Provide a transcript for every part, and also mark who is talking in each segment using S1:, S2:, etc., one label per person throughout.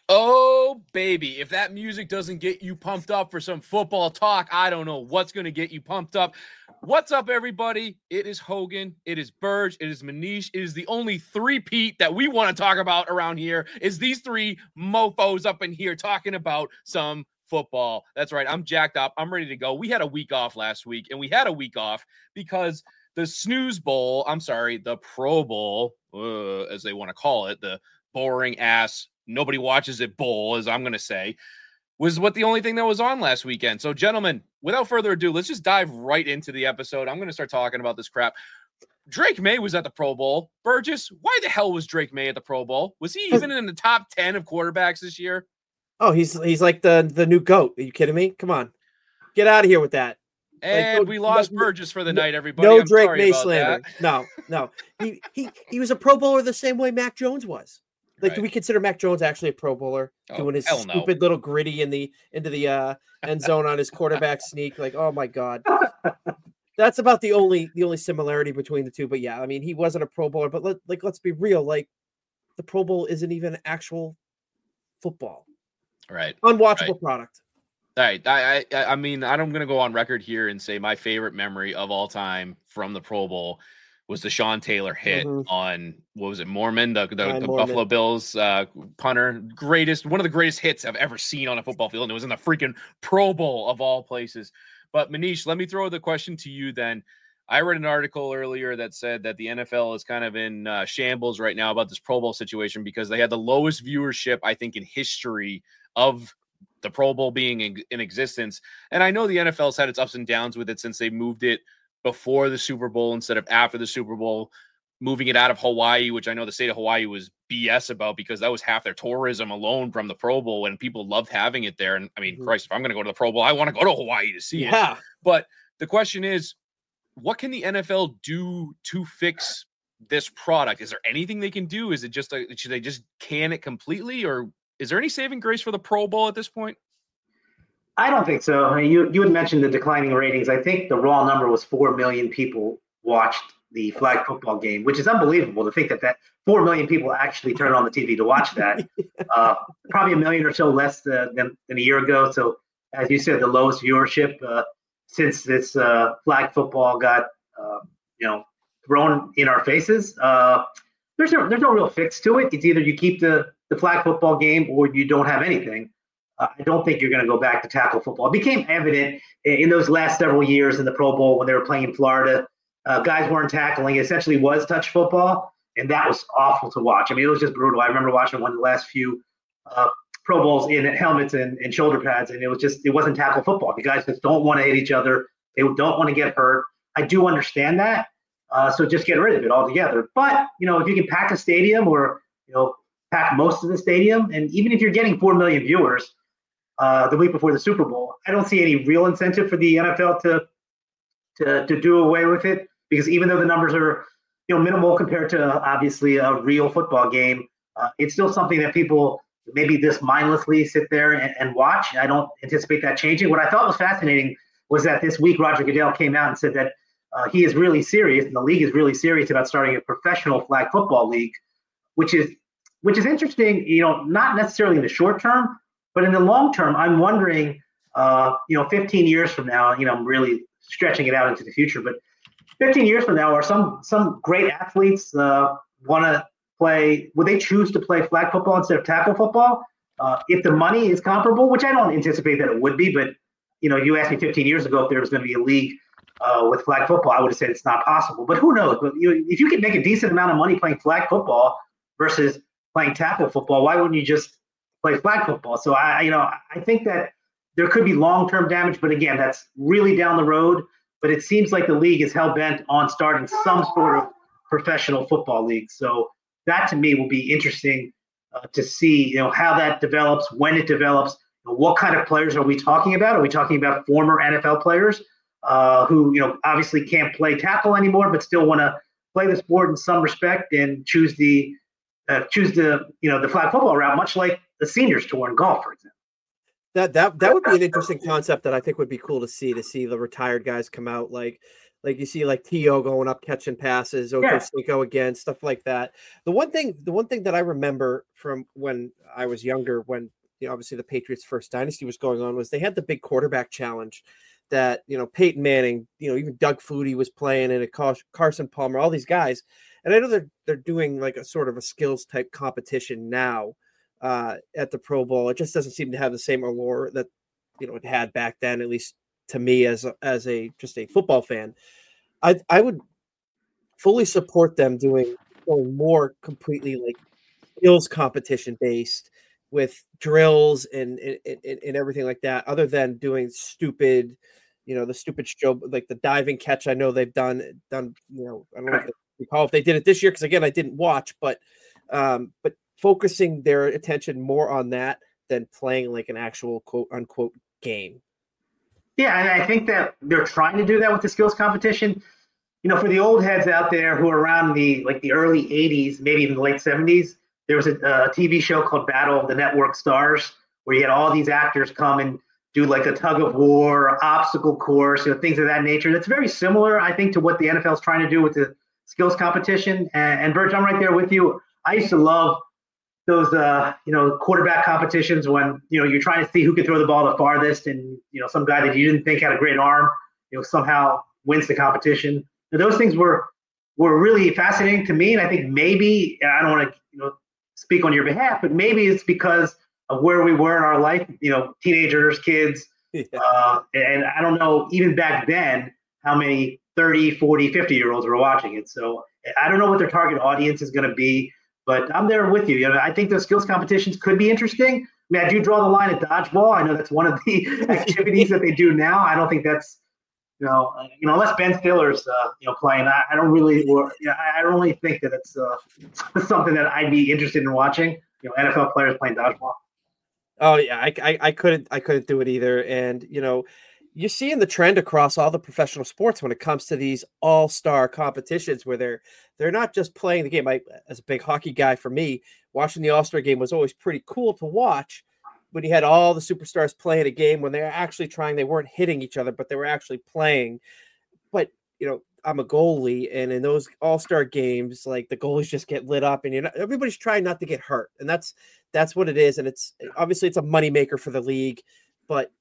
S1: Oh, baby. If that music doesn't get you pumped up for some football talk, I don't know what's going to get you pumped up. What's up, everybody? It is Hogan. It is Burge. It is Manish. It is the only three-peat that we want to talk about around here is these three mofos up in here talking about some football. That's right. I'm jacked up. I'm ready to go. We had a week off last week, and we had a week off because the the Pro Bowl, as they want to call it, the boring-ass nobody watches it bowl, as I'm going to say, was the only thing that was on last weekend. So, gentlemen, without further ado, let's just dive right into the episode. I'm going to start talking about this crap. Drake May was at the Pro Bowl. Burgess, why the hell was Drake May at the Pro Bowl? Was he even in the top 10 of quarterbacks this year?
S2: Oh, he's like the new GOAT. Are you kidding me? Come on. Get out of here with that.
S1: And we lost Burgess for the night, everybody.
S2: No Drake May slander. No. He was a Pro Bowler the same way Mac Jones was. Like, do we consider Mac Jones actually a Pro Bowler doing his stupid little gritty into the end zone on his quarterback sneak? Like, oh my God, that's about the only similarity between the two. But yeah, I mean, he wasn't a Pro Bowler. But let's be real. Like, the Pro Bowl isn't even actual football.
S1: Right.
S2: Unwatchable product.
S1: All right. I mean, I'm going to go on record here and say my favorite memory of all time from the Pro Bowl was the Sean Taylor hit on, what was it, Mormon, the Mormon. Buffalo Bills punter. One of the greatest hits I've ever seen on a football field, and it was in the freaking Pro Bowl of all places. But Manish, let me throw the question to you then. I read an article earlier that said that the NFL is kind of in shambles right now about this Pro Bowl situation because they had the lowest viewership, I think, in history of the Pro Bowl being in existence. And I know the NFL's had its ups and downs with it since they moved it before the Super Bowl instead of after the Super Bowl, moving it out of Hawaii, which I know the state of Hawaii was BS about because that was half their tourism alone from the Pro Bowl and people loved having it there. And I mean, Christ, if I'm going to go to the Pro Bowl, I want to go to Hawaii to see it. But the question is, what can the NFL do to fix this product? Is there anything they can do? Is it just, should they just can it completely? Or is there any saving grace for the Pro Bowl at this point?
S3: I don't think so. I mean, you had mentioned the declining ratings. I think the raw number was 4 million people watched the flag football game, which is unbelievable to think that 4 million people actually turned on the TV to watch that. Probably a million or so less than a year ago. So, as you said, the lowest viewership since this flag football got thrown in our faces. There's no real fix to it. It's either you keep the flag football game or you don't have anything. I don't think you're going to go back to tackle football. It became evident in those last several years in the Pro Bowl when they were playing in Florida. Guys weren't tackling. It essentially was touch football, and that was awful to watch. I mean, it was just brutal. I remember watching one of the last few Pro Bowls in helmets and shoulder pads, and it wasn't tackle football. The guys just don't want to hit each other. They don't want to get hurt. I do understand that, so just get rid of it altogether. But, if you can pack a stadium or, pack most of the stadium, and even if you're getting 4 million viewers, the week before the Super Bowl, I don't see any real incentive for the NFL to do away with it because even though the numbers are minimal compared to obviously a real football game, it's still something that people maybe just mindlessly sit there and watch. I don't anticipate that changing. What I thought was fascinating was that this week Roger Goodell came out and said that he is really serious and the league is really serious about starting a professional flag football league, which is interesting. Not necessarily in the short term. But in the long term, I'm wondering, 15 years from now, I'm really stretching it out into the future, but 15 years from now, are some great athletes want to play, would they choose to play flag football instead of tackle football? If the money is comparable, which I don't anticipate that it would be, but, you asked me 15 years ago if there was going to be a league with flag football, I would have said it's not possible. But who knows? But if you can make a decent amount of money playing flag football versus playing tackle football, why wouldn't you just play flag football? So I think that there could be long-term damage, but again, that's really down the road. But it seems like the league is hell-bent on starting some sort of professional football league. So that to me will be interesting to see, how that develops, when it develops, what kind of players are we talking about? Are we talking about former NFL players who, obviously can't play tackle anymore, but still want to play the sport in some respect and choose the flag football route, much like the seniors tour in golf, for example.
S2: That would be an interesting concept that I think would be cool to see the retired guys come out. Like Like you see like T.O. going up catching passes, Cinco again, stuff like that. The one thing that I remember from when I was younger, when obviously the Patriots' first dynasty was going on, was they had the big quarterback challenge that Peyton Manning, even Doug Flutie was playing in it, Carson Palmer, all these guys. And I know they're doing like a sort of a skills type competition now at the Pro Bowl. It just doesn't seem to have the same allure that it had back then, at least to me as a football fan. I would fully support them going more completely like skills competition based with drills and everything like that, other than doing stupid, the stupid show, like the diving catch. I know they've done, I don't know if they did it this year, because again, I didn't watch, but focusing their attention more on that than playing like an actual quote unquote game.
S3: Yeah, and I think that they're trying to do that with the skills competition. For the old heads out there who are around the early 80s, maybe even the late 70s, there was a TV show called Battle of the Network Stars, where you had all these actors come and do like a tug of war, obstacle course, things of that nature. That's very similar, I think, to what the NFL is trying to do with the skills competition. And Birch, I'm right there with you. I used to love those, quarterback competitions when, you're trying to see who could throw the ball the farthest, and, some guy that you didn't think had a great arm, somehow wins the competition. And those things were really fascinating to me. And I think maybe, I don't want to, speak on your behalf, but maybe it's because of where we were in our life, teenagers, kids. Yeah. And I don't know, even back then, how many 30, 40, 50-year-olds were watching it. So I don't know what their target audience is going to be, but I'm there with you. I think those skills competitions could be interesting. I mean, I do draw the line at dodgeball. I know that's one of the activities that they do now. I don't think that's, unless Ben Stiller's, playing, I don't really think that it's something that I'd be interested in watching. NFL players playing dodgeball.
S2: Oh yeah, I couldn't do it either. And you're seeing the trend across all the professional sports when it comes to these all-star competitions, where they're not just playing the game. As a big hockey guy, for me, watching the all-star game was always pretty cool to watch. When you had all the superstars playing a game, when they're actually trying, they weren't hitting each other, but they were actually playing. But, I'm a goalie, and in those all-star games, like the goalies just get lit up, and everybody's trying not to get hurt. And that's what it is. And it's obviously it's a moneymaker for the league, but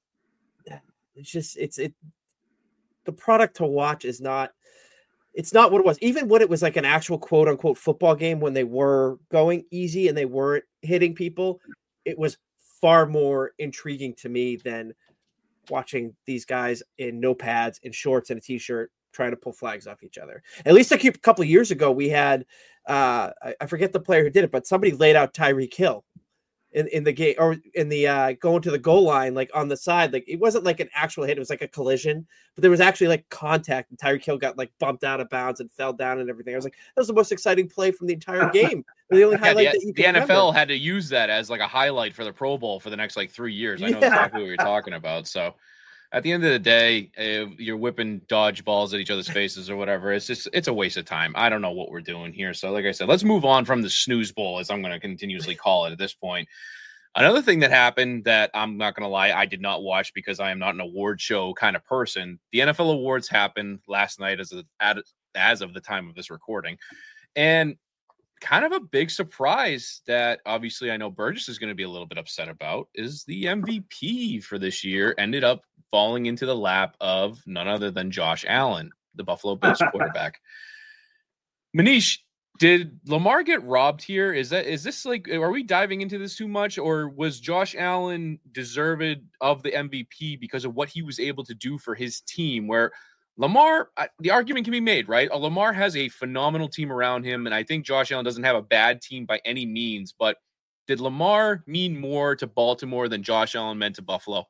S2: it's just, the product to watch is not, it's not what it was. Even when it was like an actual quote unquote football game, when they were going easy and they weren't hitting people, it was far more intriguing to me than watching these guys in no pads, in shorts and a t-shirt, trying to pull flags off each other. At least a couple of years ago, we had, I forget the player who did it, but somebody laid out Tyreek Hill in the game, or in the going to the goal line, like on the side. Like it wasn't like an actual hit, it was like a collision, but there was actually like contact, and Tyreek Hill got like bumped out of bounds and fell down and everything. I was like, that was the most exciting play from the entire game. The only highlight that you
S1: the NFL remember. Had to use that as like a highlight for the Pro Bowl for the next like 3 years. I know exactly what you're talking about. So at the end of the day, you're whipping dodgeballs at each other's faces or whatever. It's a waste of time. I don't know what we're doing here. So like I said, let's move on from the snooze bowl, as I'm going to continuously call it at this point. Another thing that happened that I'm not going to lie, I did not watch because I am not an award show kind of person. The NFL awards happened last night as of the time of this recording. And kind of a big surprise that obviously I know Burgess is going to be a little bit upset about is the MVP for this year ended up falling into the lap of none other than Josh Allen, the Buffalo Bills quarterback. Manish, did Lamar get robbed here? Is this like, are we diving into this too much, or was Josh Allen deserved of the MVP because of what he was able to do for his team? Where Lamar, the argument can be made, right? Lamar has a phenomenal team around him, and I think Josh Allen doesn't have a bad team by any means, but did Lamar mean more to Baltimore than Josh Allen meant to Buffalo?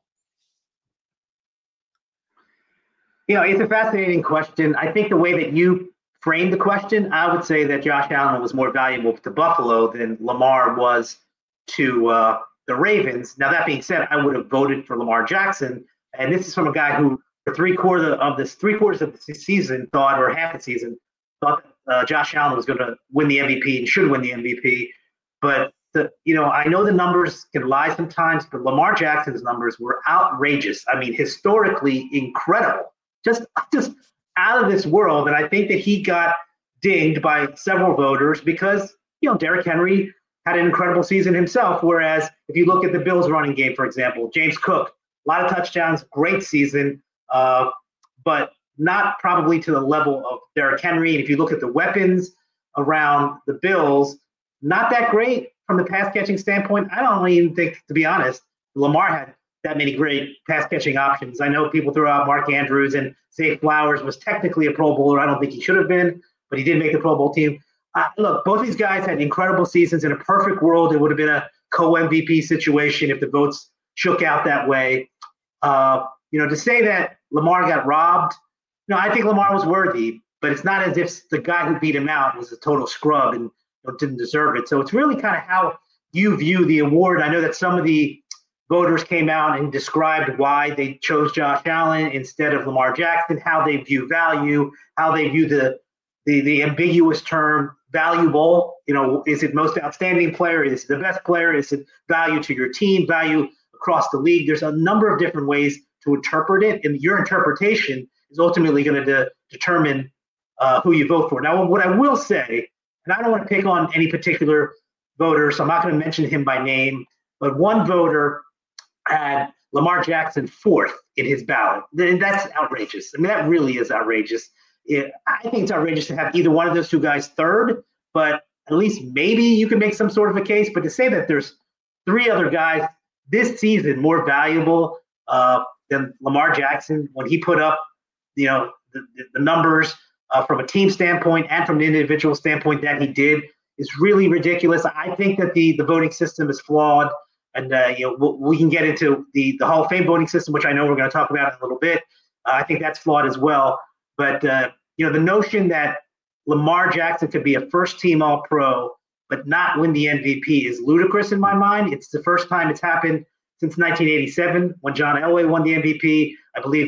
S3: It's a fascinating question. I think the way that you framed the question, I would say that Josh Allen was more valuable to Buffalo than Lamar was to the Ravens. Now, that being said, I would have voted for Lamar Jackson. And this is from a guy who, for three quarters of the season, or half the season, thought Josh Allen was going to win the MVP and should win the MVP. But I know the numbers can lie sometimes, but Lamar Jackson's numbers were outrageous. I mean, historically incredible. Just out of this world. And I think that he got dinged by several voters because, Derrick Henry had an incredible season himself. Whereas if you look at the Bills running game, for example, James Cook, a lot of touchdowns, great season, but not probably to the level of Derrick Henry. And if you look at the weapons around the Bills, not that great from the pass catching standpoint. I don't even think, to be honest, Lamar had that many great pass catching options. I know people throw out Mark Andrews, and Zay Flowers was technically a Pro Bowler. I don't think he should have been, but he did make the Pro Bowl team. Look, both these guys had incredible seasons. In a perfect world, it would have been a co-MVP situation if the votes shook out that way. To say that Lamar got robbed, I think Lamar was worthy, but it's not as if the guy who beat him out was a total scrub and didn't deserve it. So it's really kind of how you view the award. I know that some of the voters came out and described why they chose Josh Allen instead of Lamar Jackson, how they view value, how they view the ambiguous term valuable. Is it most outstanding player? Is it the best player? Is it value to your team, value across the league? There's a number of different ways to interpret it, and your interpretation is ultimately going to determine who you vote for. Now, what I will say, and I don't want to pick on any particular voter, so I'm not going to mention him by name, but one voter had Lamar Jackson fourth in his ballot. And that's outrageous. I mean, that really is outrageous. I think it's outrageous to have either one of those two guys third, but at least maybe you can make some sort of a case. But to say that there's three other guys this season more valuable than Lamar Jackson when he put up, the numbers from a team standpoint and from an individual standpoint that he did is really ridiculous. I think that the voting system is flawed, and we can get into the Hall of Fame voting system, which I know we're going to talk about in a little bit. I think that's flawed as well. But the notion that Lamar Jackson could be a first-team All-Pro but not win the MVP is ludicrous in my mind. It's the first time it's happened since 1987 when John Elway won the MVP. I believe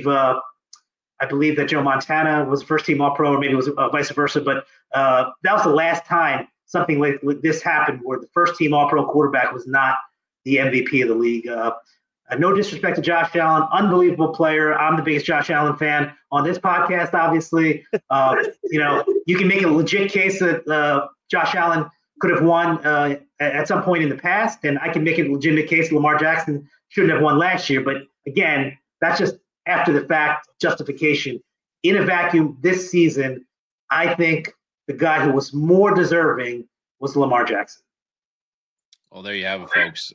S3: that Joe Montana was first-team All-Pro, or maybe it was vice versa. But that was the last time something like this happened, where the first-team All-Pro quarterback was not the MVP of the league. No disrespect to Josh Allen, unbelievable player. I'm the biggest Josh Allen fan on this podcast, obviously. You can make a legit case that Josh Allen could have won at some point in the past, and I can make a legitimate case that Lamar Jackson shouldn't have won last year. But again, that's just after the fact justification. In a vacuum this season, I think the guy who was more deserving was Lamar Jackson.
S1: Well, there you have it, folks.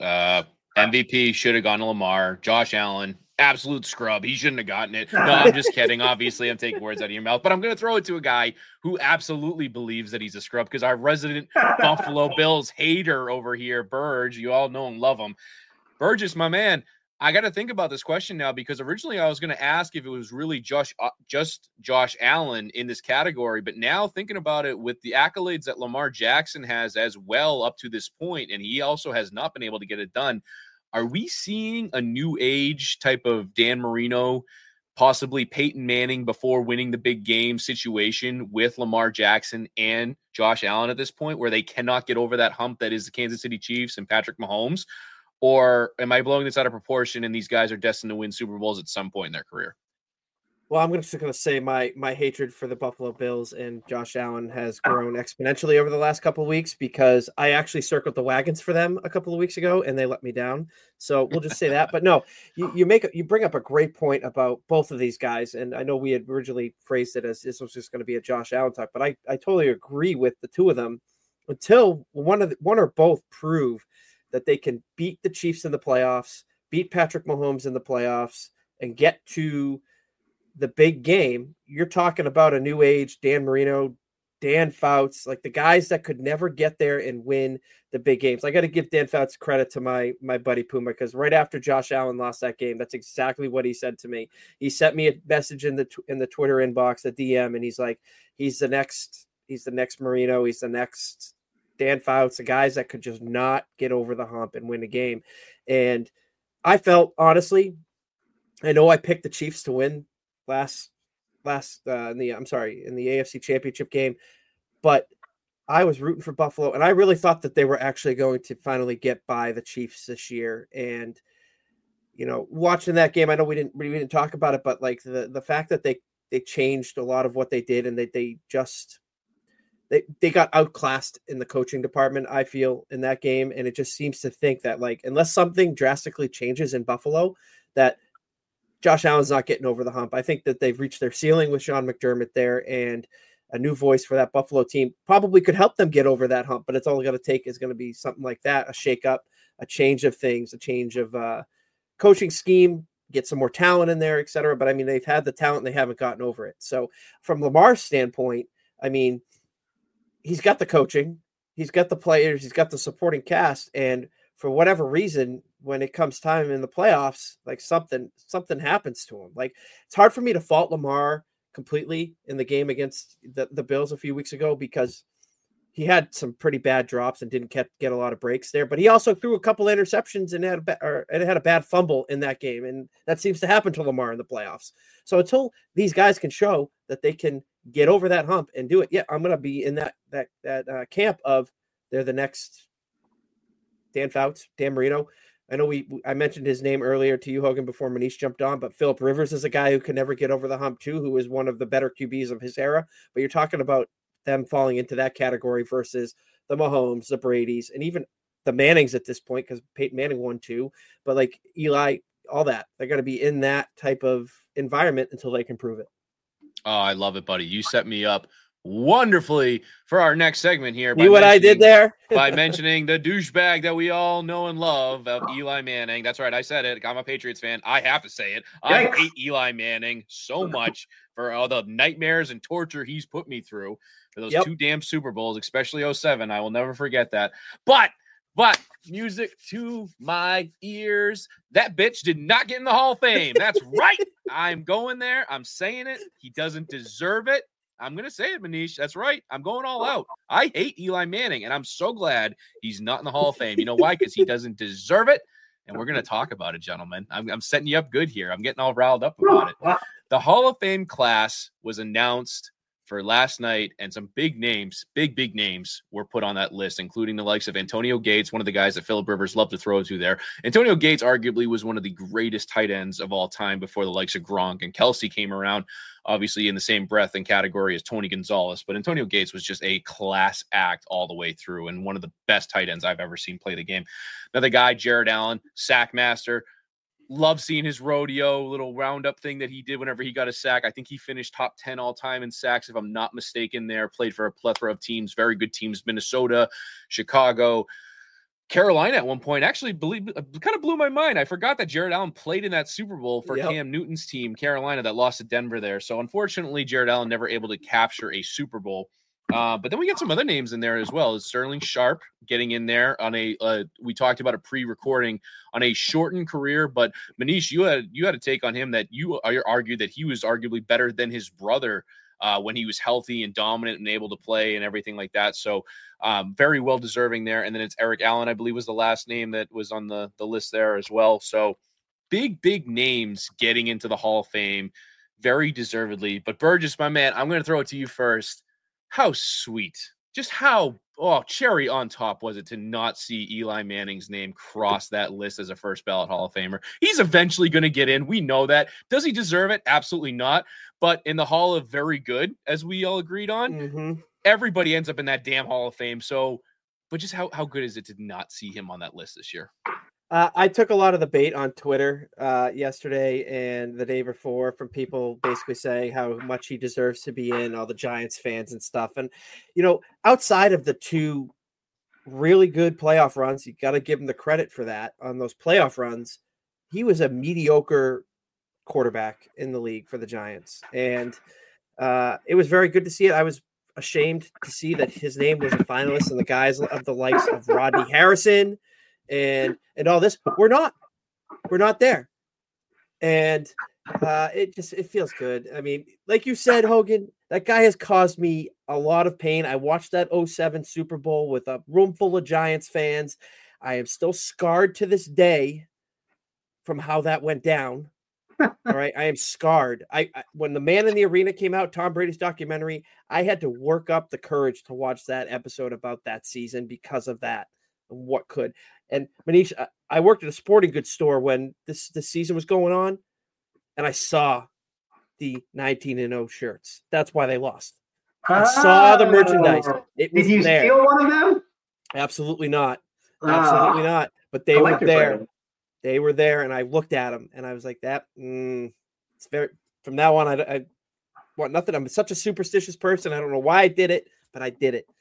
S1: MVP should have gone to Lamar. Josh Allen, absolute scrub. He shouldn't have gotten it. No, I'm just kidding. Obviously, I'm taking words out of your mouth, but I'm going to throw it to a guy who absolutely believes that he's a scrub, because our resident Buffalo Bills hater over here, Burge, you all know and love him. Burgess, my man, I got to think about this question now, because originally I was going to ask if it was really just Josh Allen in this category, but now thinking about it, with the accolades that Lamar Jackson has as well up to this point, and he also has not been able to get it done, are we seeing a new age type of Dan Marino, possibly Peyton Manning before winning the big game situation with Lamar Jackson and Josh Allen at this point, where they cannot get over that hump that is the Kansas City Chiefs and Patrick Mahomes? Or am I blowing this out of proportion and these guys are destined to win Super Bowls at some point in their career?
S2: Well, I'm just going to say my hatred for the Buffalo Bills and Josh Allen has grown exponentially over the last couple of weeks, because I actually circled the wagons for them a couple of weeks ago and they let me down. So we'll just say that. But no, you bring up a great point about both of these guys. And I know we had originally phrased it as this was just going to be a Josh Allen talk, but I totally agree with the two of them until one or both prove that they can beat the Chiefs in the playoffs, beat Patrick Mahomes in the playoffs, and get to the big game. You're talking about a new age Dan Marino, Dan Fouts, like the guys that could never get there and win the big games. I got to give Dan Fouts credit to my buddy Puma, because right after Josh Allen lost that game, that's exactly what he said to me. He sent me a message in the Twitter inbox, a DM, and he's like, he's the next Marino, he's the next Dan Fouts, the guys that could just not get over the hump and win a game. And I felt, honestly, I know I picked the Chiefs to win in the AFC Championship game, but I was rooting for Buffalo, and I really thought that they were actually going to finally get by the Chiefs this year. And watching that game, I know we didn't talk about it, but like the fact that they they changed a lot of what they did, and they got outclassed in the coaching department, I feel, in that game. And it just seems to think that, like, unless something drastically changes in Buffalo, that Josh Allen's not getting over the hump. I think that they've reached their ceiling with Sean McDermott there, and a new voice for that Buffalo team probably could help them get over that hump, but it's all going to take is going to be something like that, a shakeup, a change of things, a change of coaching scheme, get some more talent in there, et cetera. But I mean, they've had the talent and they haven't gotten over it. So from Lamar's standpoint, I mean, he's got the coaching, he's got the players, he's got the supporting cast. And for whatever reason, when it comes time in the playoffs, like something happens to him. Like, it's hard for me to fault Lamar completely in the game against the Bills a few weeks ago, because he had some pretty bad drops and didn't get a lot of breaks there, but he also threw a couple of interceptions and had a bad fumble in that game. And that seems to happen to Lamar in the playoffs. So until these guys can show that they can get over that hump and do it, yeah, I'm going to be in that camp of they're the next Dan Fouts, Dan Marino. I know I mentioned his name earlier to you, Hogan, before Manish jumped on, but Phillip Rivers is a guy who can never get over the hump too, who is one of the better QBs of his era. But you're talking about them falling into that category versus the Mahomes, the Bradys, and even the Mannings at this point, because Peyton Manning won too. But like Eli, all that, they're going to be in that type of environment until they can prove it.
S1: Oh, I love it, buddy. You set me up wonderfully for our next segment here.
S2: See what I did there?
S1: By mentioning the douchebag that we all know and love of Eli Manning. That's right. I said it. I'm a Patriots fan. I have to say it. I hate Eli Manning so much for all the nightmares and torture he's put me through for those two damn Super Bowls, especially 2007. I will never forget that. But music to my ears. That bitch did not get in the Hall of Fame. That's right. I'm going there. I'm saying it. He doesn't deserve it. I'm going to say it, Manish. That's right. I'm going all out. I hate Eli Manning, and I'm so glad he's not in the Hall of Fame. You know why? Because he doesn't deserve it, and we're going to talk about it, gentlemen. I'm setting you up good here. I'm getting all riled up about it. The Hall of Fame class was announced for last night, and some big names, big names were put on that list, including the likes of Antonio Gates, one of the guys that Phillip Rivers loved to throw to there. Antonio Gates arguably was one of the greatest tight ends of all time before the likes of Gronk and Kelsey came around, obviously in the same breath and category as Tony Gonzalez. But Antonio Gates was just a class act all the way through and one of the best tight ends I've ever seen play the game. Another guy, Jared Allen, sack master. Love seeing his rodeo little roundup thing that he did whenever he got a sack. I think he finished top 10 all time in sacks, if I'm not mistaken there. Played for a plethora of teams, very good teams, Minnesota, Chicago, Carolina at one point. Actually, kind of blew my mind. I forgot that Jared Allen played in that Super Bowl for Cam Newton's team, Carolina, that lost to Denver there. So unfortunately, Jared Allen never able to capture a Super Bowl. But then we got some other names in there as well. Sterling Sharp getting in there on we talked about a pre-recording on a shortened career, but Manish, you had a take on him that you argued that he was arguably better than his brother when he was healthy and dominant and able to play and everything like that. So very well deserving there. And then it's Eric Allen, I believe was the last name that was on the list there as well. So big names getting into the Hall of Fame, very deservedly. But Burgess, my man, I'm going to throw it to you first. How sweet, just how cherry on top was it to not see Eli Manning's name cross that list as a first ballot Hall of Famer? He's eventually going to get in. We know that. Does he deserve it? Absolutely not. But in the Hall of Very Good, as we all agreed on, everybody ends up in that damn Hall of Fame. So, but just how good is it to not see him on that list this year?
S2: I took a lot of the bait on Twitter yesterday and the day before from people basically saying how much he deserves to be in, all the Giants fans and stuff. And, outside of the two really good playoff runs, you got to give him the credit for that. On those playoff runs, he was a mediocre quarterback in the league for the Giants. And it was very good to see it. I was ashamed to see that his name was a finalist and the guys of the likes of Rodney Harrison and all this. We're not there. And it feels good. I mean, like you said, Hogan, that guy has caused me a lot of pain. I watched that 2007 Super Bowl with a room full of Giants fans. I am still scarred to this day from how that went down. All right. I am scarred. I when The Man in the Arena came out, Tom Brady's documentary, I had to work up the courage to watch that episode about that season because of that. What could. And Manish, I worked at a sporting goods store when this season was going on, and I saw the 19-0 shirts. That's why they lost. I saw the merchandise.
S3: Did you steal one of them?
S2: Absolutely not. Absolutely not. But they were there. Brand. They were there, and I looked at them, and I was like, "That." It's very. From now on, I want nothing. I'm such a superstitious person. I don't know why I did it, but I did it.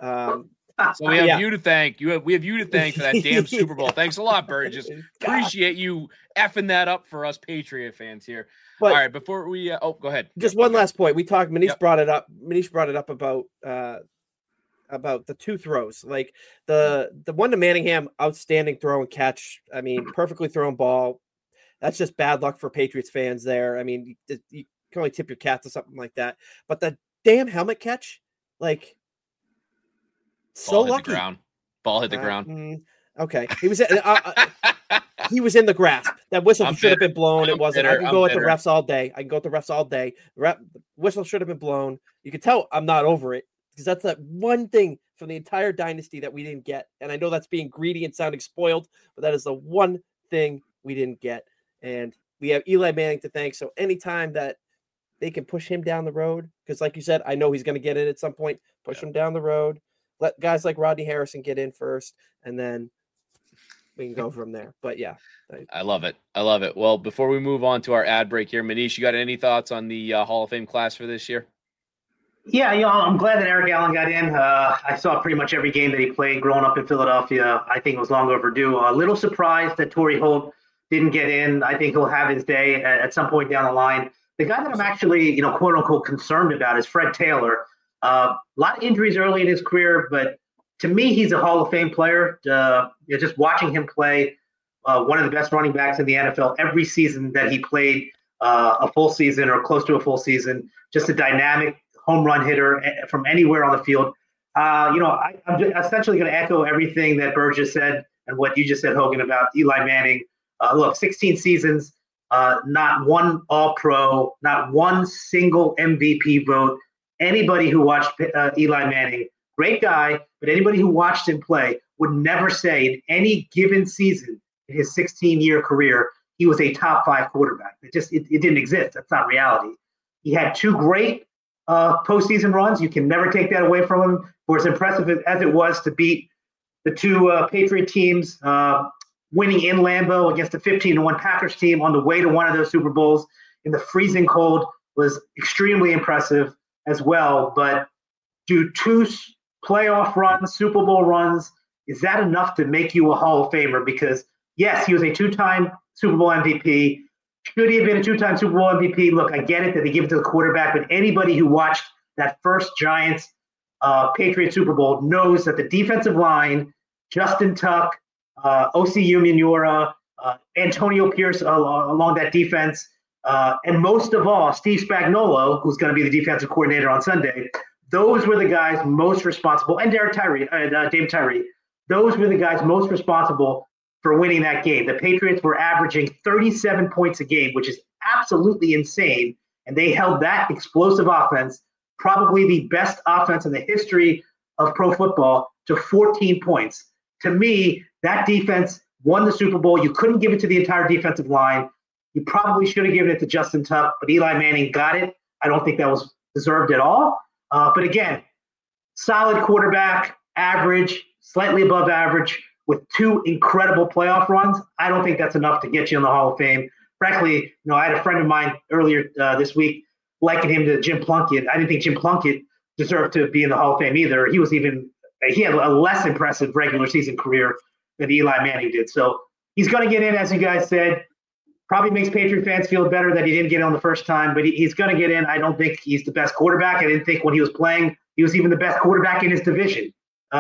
S1: So we have you to thank. We have you to thank for that damn Super Bowl. Thanks a lot, Burgess. Appreciate you effing that up for us Patriot fans here. But, all right, before we go ahead.
S2: Just one last point. We talked. Manish brought it up. Manish brought it up about the two throws, like the one to Manningham, outstanding throw and catch. I mean, perfectly thrown ball. That's just bad luck for Patriots fans there. I mean, you can only tip your cap to something like that. But the damn helmet catch, like, so lucky.
S1: Ball hit the ground.
S2: Okay, he was in the grasp. That whistle should have been blown. It wasn't. I can go with the refs all day. Whistle should have been blown. You can tell I'm not over it because that's that one thing from the entire dynasty that we didn't get. And I know that's being greedy and sounding spoiled, but that is the one thing we didn't get. And we have Eli Manning to thank. So anytime that they can push him down the road, because like you said, I know he's going to get in at some point, push him down the road. Let guys like Rodney Harrison get in first, and then we can go from there. But yeah.
S1: I love it. Well, before we move on to our ad break here, Manish, you got any thoughts on the Hall of Fame class for this year?
S3: Yeah, I'm glad that Eric Allen got in. I saw pretty much every game that he played growing up in Philadelphia. I think it was long overdue. A little surprised that Torrey Holt didn't get in. I think he'll have his day at some point down the line. The guy that I'm actually, quote unquote, concerned about is Fred Taylor. A lot of injuries early in his career, but to me, he's a Hall of Fame player. Just watching him play, one of the best running backs in the NFL every season that he played a full season or close to a full season, just a dynamic home run hitter from anywhere on the field. I'm essentially going to echo everything that Burgess said and what you just said, Hogan, about Eli Manning. Look, 16 seasons, not one All-Pro, not one single MVP vote. Anybody who watched Eli Manning, great guy, but anybody who watched him play would never say in any given season in his 16-year career he was a top 5 quarterback. It didn't exist. That's not reality. He had 2 great postseason runs. You can never take that away from him. For as impressive as it was to beat the 2 Patriot teams, winning in Lambeau against a 15-1 Packers team on the way to one of those Super Bowls in the freezing cold was extremely impressive as well. But do 2 playoff runs, Super Bowl runs, is that enough to make you a Hall of Famer? Because, yes, he was a 2-time Super Bowl MVP. Should he have been a 2-time Super Bowl MVP? Look, I get it that they give it to the quarterback, but anybody who watched that first Giants Patriot Super Bowl knows that the defensive line, Justin Tuck, O.C. Umenyiora, Antonio Pierce along that defense, and most of all, Steve Spagnuolo, who's going to be the defensive coordinator on Sunday, those were the guys most responsible, and David Tyree, those were the guys most responsible for winning that game. The Patriots were averaging 37 points a game, which is absolutely insane, and they held that explosive offense, probably the best offense in the history of pro football, to 14 points. To me, that defense won the Super Bowl. You couldn't give it to the entire defensive line. You probably should have given it to Justin Tuck, but Eli Manning got it. I don't think that was deserved at all. But again, solid quarterback, average, slightly above average, with 2 incredible playoff runs. I don't think that's enough to get you in the Hall of Fame. Frankly, I had a friend of mine earlier this week liking him to Jim Plunkett. I didn't think Jim Plunkett deserved to be in the Hall of Fame either. He had a less impressive regular season career than Eli Manning did. So he's going to get in, as you guys said. Probably makes Patriot fans feel better that he didn't get in the first time, but he's going to get in. I don't think he's the best quarterback. I didn't think when he was playing he was even the best quarterback in his division.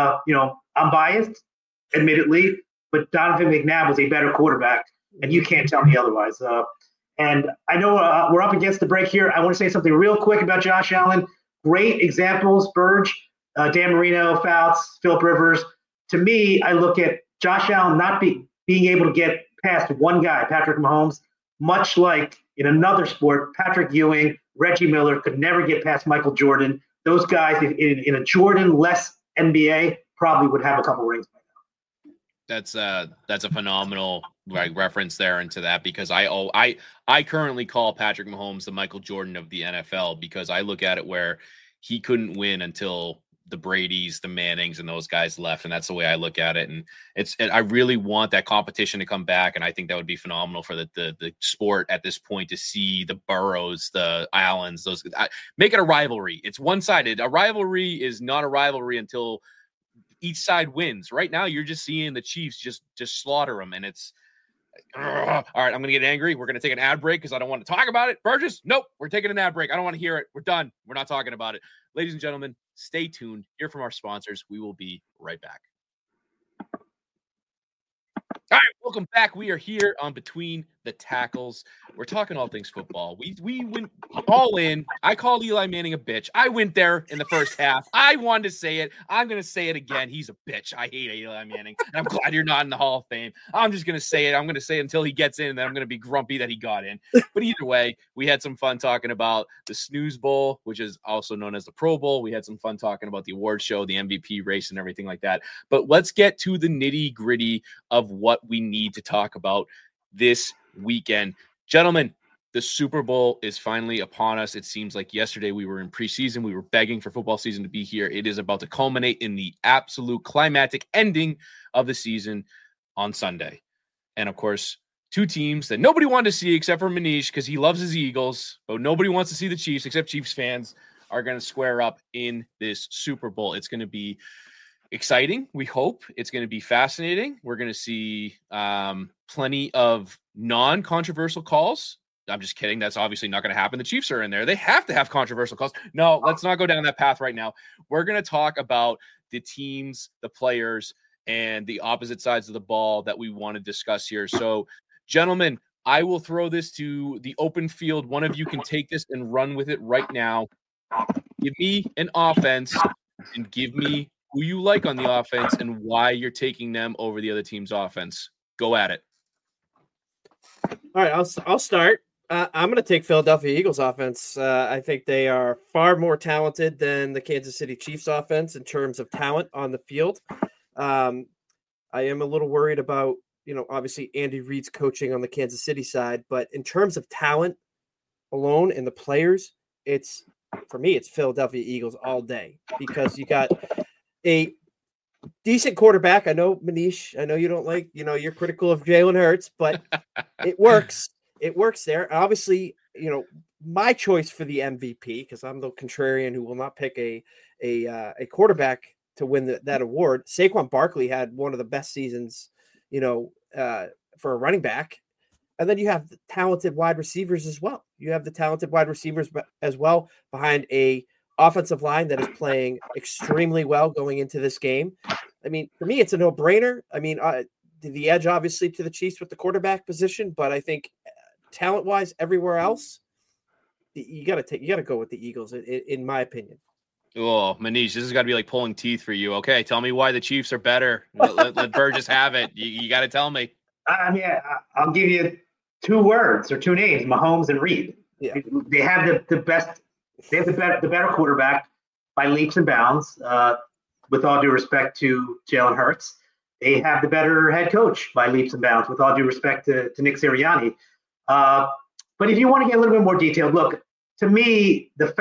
S3: I'm biased, admittedly, but Donovan McNabb was a better quarterback, and you can't tell me otherwise. And I know we're up against the break here. I want to say something real quick about Josh Allen. Great examples, Burge, Dan Marino, Fouts, Phillip Rivers. To me, I look at Josh Allen not being able to get past one guy, Patrick Mahomes, much like in another sport, Patrick Ewing, Reggie Miller could never get past Michael Jordan. Those guys in a Jordan-less NBA probably would have a couple rings by now.
S1: That's a phenomenal like reference there into that, because I currently call Patrick Mahomes the Michael Jordan of the NFL, because I look at it where he couldn't win until the Bradys, the Mannings, and those guys left, and that's the way I look at it. And I really want that competition to come back, and I think that would be phenomenal for the sport at this point, to see the Burrows, the Allens, make it a rivalry. It's one-sided. A rivalry is not a rivalry until each side wins. Right now, you're just seeing the Chiefs just slaughter them, and it's all right. I'm gonna get angry. We're gonna take an ad break because I don't want to talk about it. Burgess, nope, we're taking an ad break. I don't want to hear it. We're done. We're not talking about it. Ladies and gentlemen, stay tuned. Hear from our sponsors. We will be right back. All right, welcome back. We are here on Between the Tackles. We're talking all things football. We went all in. I called Eli Manning a bitch. I went there in the first half. I wanted to say it. I'm going to say it again. He's a bitch. I hate Eli Manning. And I'm glad you're not in the Hall of Fame. I'm just going to say it. I'm going to say it until he gets in, and then I'm going to be grumpy that he got in. But either way, we had some fun talking about the Snooze Bowl, which is also known as the Pro Bowl. We had some fun talking about the award show, the MVP race, and everything like that. But let's get to the nitty-gritty of what we need to talk about this weekend. Gentlemen, the Super Bowl is finally upon us. It seems like yesterday we were in preseason. We were begging for football season to be here. It is about to culminate in the absolute climactic ending of the season on Sunday. And of course, two teams that nobody wanted to see except for Manish, because he loves his Eagles, but nobody wants to see the Chiefs except Chiefs fans, are going to square up in this Super Bowl. It's going to be exciting. We hope it's going to be fascinating. We're going to see plenty of non-controversial calls. I'm just kidding. That's obviously not going to happen. The Chiefs are in there. They have to have controversial calls. No, let's not go down that path right now. We're going to talk about the teams, the players, and the opposite sides of the ball that we want to discuss here. So, gentlemen, I will throw this to the open field. One of you can take this and run with it right now. Give me an offense and give me who you like on the offense and why you're taking them over the other team's offense. Go at it.
S2: All right, I'll start. I'm going to take Philadelphia Eagles offense. I think they are far more talented than the Kansas City Chiefs offense in terms of talent on the field. I am a little worried about, obviously Andy Reid's coaching on the Kansas City side, but in terms of talent alone and the players, for me, it's Philadelphia Eagles all day, because you got a decent quarterback. I know, Manish, I know you don't like, you're critical of Jalen Hurts, but it works. It works there. Obviously, my choice for the MVP, because I'm the contrarian who will not pick a quarterback to win that award. Saquon Barkley had one of the best seasons, for a running back. And then you have the talented wide receivers as well. You have the talented wide receivers as well behind a offensive line that is playing extremely well going into this game. I mean, for me, it's a no-brainer. I mean, the edge obviously to the Chiefs with the quarterback position, but I think talent-wise, everywhere else, you got to go with the Eagles, in my opinion.
S1: Oh, Manish, this has got to be like pulling teeth for you. Okay, tell me why the Chiefs are better. Let Burgess have it. You got to tell me.
S3: I mean, I'll give you two words or two names: Mahomes and Reid. Yeah. They have the best. They have the better quarterback by leaps and bounds. With all due respect to Jalen Hurts, they have the better head coach by leaps and bounds. With all due respect to Nick Sirianni. But if you want to get a little bit more detailed, look, to me, the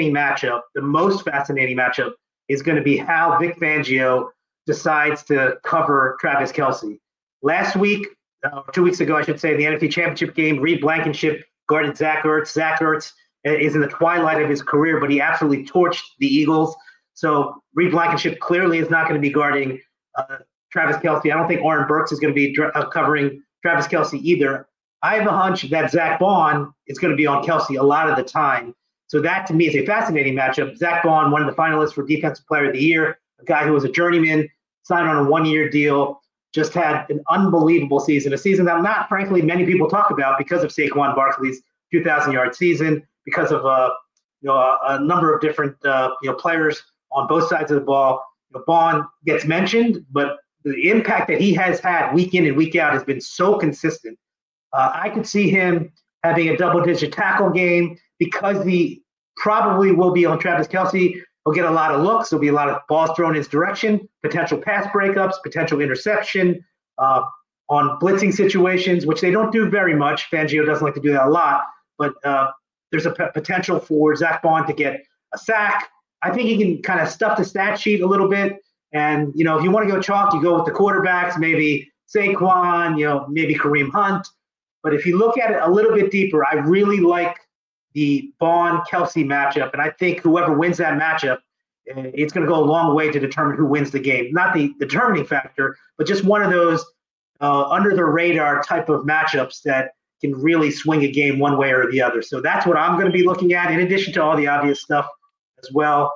S3: most fascinating matchup is going to be how Vic Fangio decides to cover Travis Kelce. Last week, 2 weeks ago, I should say, the NFC Championship game, Reed Blankenship guarded Zach Ertz. Zach Ertz is in the twilight of his career, but he absolutely torched the Eagles. So Reed Blankenship clearly is not going to be guarding Travis Kelce. I don't think Oren Burks is going to be covering Travis Kelce either. I have a hunch that Zach Bond is going to be on Kelce a lot of the time. So that, to me, is a fascinating matchup. Zach Bond, one of the finalists for Defensive Player of the Year, a guy who was a journeyman, signed on a one-year deal, just had an unbelievable season, a season that not, frankly, many people talk about because of Saquon Barkley's 2,000-yard season, because of a number of different players on both sides of the ball. Bond gets mentioned, but the impact that he has had week in and week out has been so consistent. I could see him having a double-digit tackle game because he probably will be on Travis Kelce. He'll get a lot of looks. There'll be a lot of balls thrown in his direction, potential pass breakups, potential interception. on blitzing situations, which they don't do very much. Fangio doesn't like to do that a lot, but there's a potential for Zack Baun to get a sack. I think he can kind of stuff the stat sheet a little bit. And, if you want to go chalk, you go with the quarterbacks, maybe Saquon, maybe Kareem Hunt. But if you look at it a little bit deeper, I really like the Baun-Kelce matchup. And I think whoever wins that matchup, it's going to go a long way to determine who wins the game. Not the determining factor, but just one of those under-the-radar type of matchups that can really swing a game one way or the other. So that's what I'm going to be looking at, in addition to all the obvious stuff as well.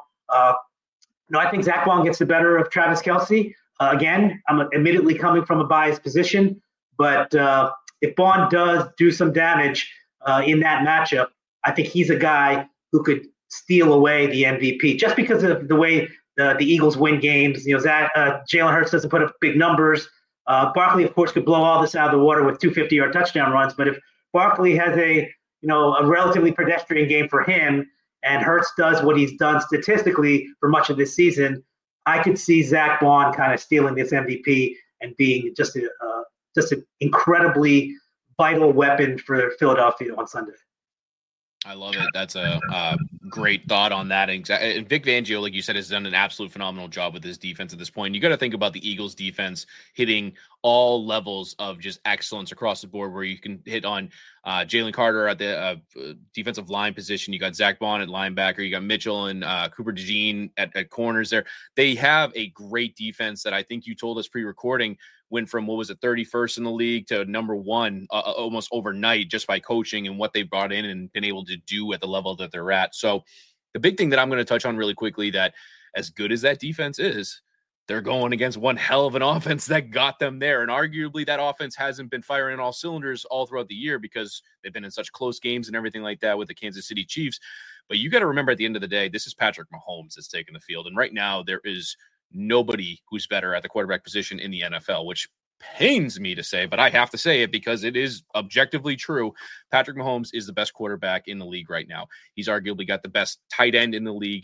S3: I think Zack Baun gets the better of Travis Kelce. Again, I'm admittedly coming from a biased position, but if Baun does do some damage in that matchup, I think he's a guy who could steal away the MVP just because of the way the Eagles win games. Jalen Hurts doesn't put up big numbers. Barkley, of course, could blow all this out of the water with 250-yard touchdown runs. But if Barkley has a relatively pedestrian game for him, and Hurts does what he's done statistically for much of this season, I could see Zack Baun kind of stealing this MVP and being just an incredibly vital weapon for Philadelphia on Sunday.
S1: I love it. That's a great thought on that. And Vic Fangio, like you said, has done an absolute phenomenal job with his defense at this point. You got to think about the Eagles defense hitting all levels of just excellence across the board, where you can hit on Jalen Carter at the defensive line position. You got Zack Baun at linebacker. You got Mitchell and Cooper DeJean at corners there. They have a great defense that I think you told us pre-recording went from, 31st in the league to number one almost overnight, just by coaching and what they brought in and been able to do at the level that they're at. So the big thing that I'm going to touch on really quickly, that as good as that defense is, they're going against one hell of an offense that got them there. And arguably that offense hasn't been firing on all cylinders all throughout the year because they've been in such close games and everything like that with the Kansas City Chiefs. But you got to remember, at the end of the day, this is Patrick Mahomes that's taking the field. And right now there is nobody who's better at the quarterback position in the NFL, which pains me to say, but I have to say it because it is objectively true. Patrick Mahomes is the best quarterback in the league right now. He's arguably got the best tight end in the league.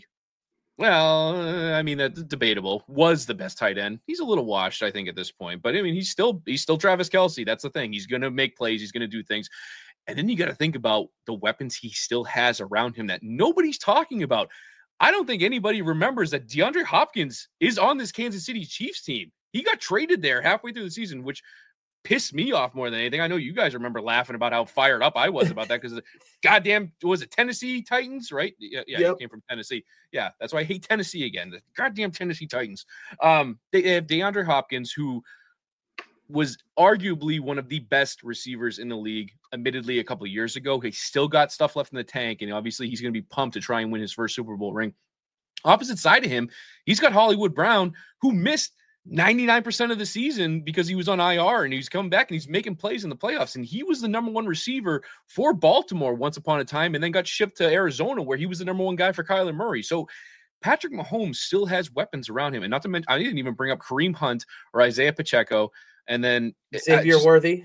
S1: Well, I mean, that's debatable. Was the best tight end. He's a little washed, I think, at this point. But I mean, he's still Travis Kelce. That's the thing. He's going to make plays. He's going to do things. And then you got to think about the weapons he still has around him that nobody's talking about. I don't think anybody remembers that DeAndre Hopkins is on this Kansas City Chiefs team. He got traded there halfway through the season, which pissed me off more than anything. I know you guys remember laughing about how fired up I was about that because goddamn, was it Tennessee Titans, right? Yeah, yep. He came from Tennessee. Yeah, that's why I hate Tennessee again. The goddamn Tennessee Titans. They have DeAndre Hopkins, who was arguably one of the best receivers in the league, admittedly, a couple of years ago. He still got stuff left in the tank, and obviously he's going to be pumped to try and win his first Super Bowl ring. Opposite side of him, he's got Hollywood Brown, who missed 99% of the season because he was on IR, and he's coming back and he's making plays in the playoffs. And he was the number one receiver for Baltimore once upon a time, and then got shipped to Arizona, where he was the number one guy for Kyler Murray. So Patrick Mahomes still has weapons around him. And not to mention, I didn't even bring up Kareem Hunt or Isaiah Pacheco. And then
S2: Xavier Worthy.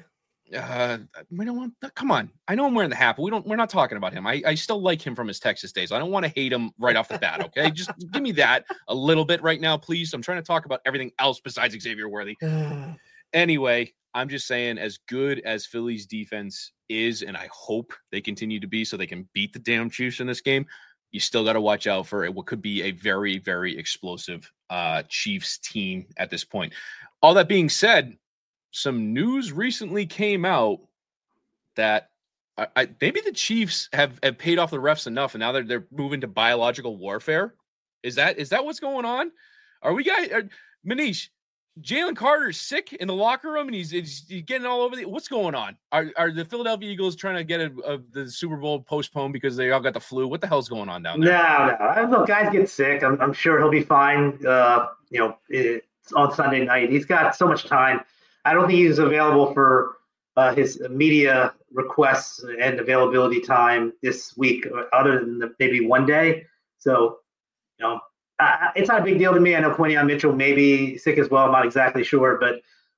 S1: We don't want. Come on, I know I'm wearing the hat, but we're not talking about him. I still like him from his Texas days. I don't want to hate him right off the bat. Okay, just give me that a little bit right now, please. I'm trying to talk about everything else besides Xavier Worthy. Anyway, I'm just saying, as good as Philly's defense is, and I hope they continue to be, so they can beat the damn Chiefs in this game, you still got to watch out for what could be a very, very explosive Chiefs team at this point. All that being said, some news recently came out that maybe the Chiefs have paid off the refs enough, and now they're moving to biological warfare. Is that what's going on? Are we Manish? Jalen Carter's sick in the locker room, and he's getting all over what's going on? Are the Philadelphia Eagles trying to get the Super Bowl postponed because they all got the flu? What the hell's going on down there?
S3: No. Look, guys get sick. I'm sure he'll be fine. It's on Sunday night. He's got so much time. I don't think he's available for his media requests and availability time this week, other than maybe one day. So, it's not a big deal to me. I know Quinyon Mitchell may be sick as well. I'm not exactly sure, but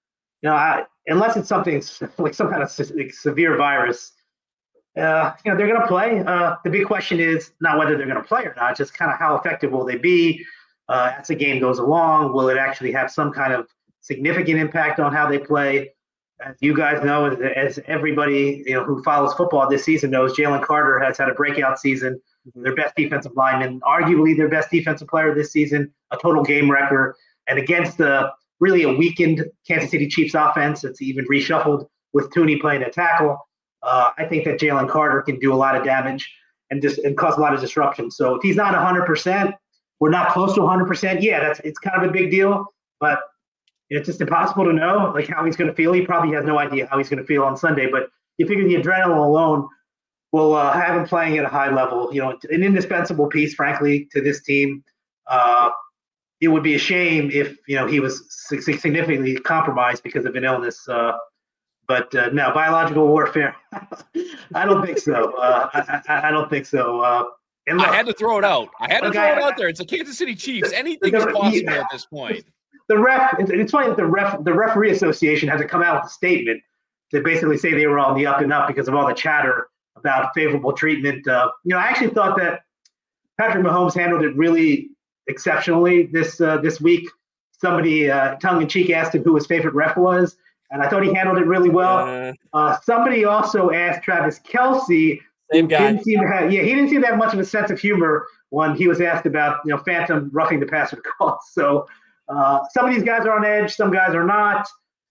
S3: unless it's something like some kind of severe virus, they're going to play. The big question is not whether they're going to play or not, just kind of how effective will they be as the game goes along. Will it actually have some kind of significant impact on how they play? as you guys know, as everybody who follows football this season knows, Jalen Carter has had a breakout season. Their best defensive lineman, arguably their best defensive player this season, a total game record, and against really a weakened Kansas City Chiefs offense that's even reshuffled with Thuney playing at tackle. I think that Jalen Carter can do a lot of damage and cause a lot of disruption. So if he's not 100%, we're not close to 100%. Yeah, it's kind of a big deal, but it's just impossible to know like how he's going to feel. He probably has no idea how he's going to feel on Sunday, but you figure the adrenaline alone will have him playing at a high level. An indispensable piece, frankly, to this team. It would be a shame if he was significantly compromised because of an illness. But no, biological warfare. I don't think so. I don't think so.
S1: And look, I had to throw it out. Out there. It's the Kansas City Chiefs. Anything is possible at this point.
S3: The ref. It's funny that the referee association had to come out with a statement to basically say they were on the up and up because of all the chatter about favorable treatment. I actually thought that Patrick Mahomes handled it really exceptionally this week. Somebody tongue in cheek asked him who his favorite ref was, and I thought he handled it really well. Somebody also asked Travis Kelce.
S2: Same guy.
S3: He didn't seem to have much of a sense of humor when he was asked about phantom roughing the passer calls. So some of these guys are on edge, some guys are not.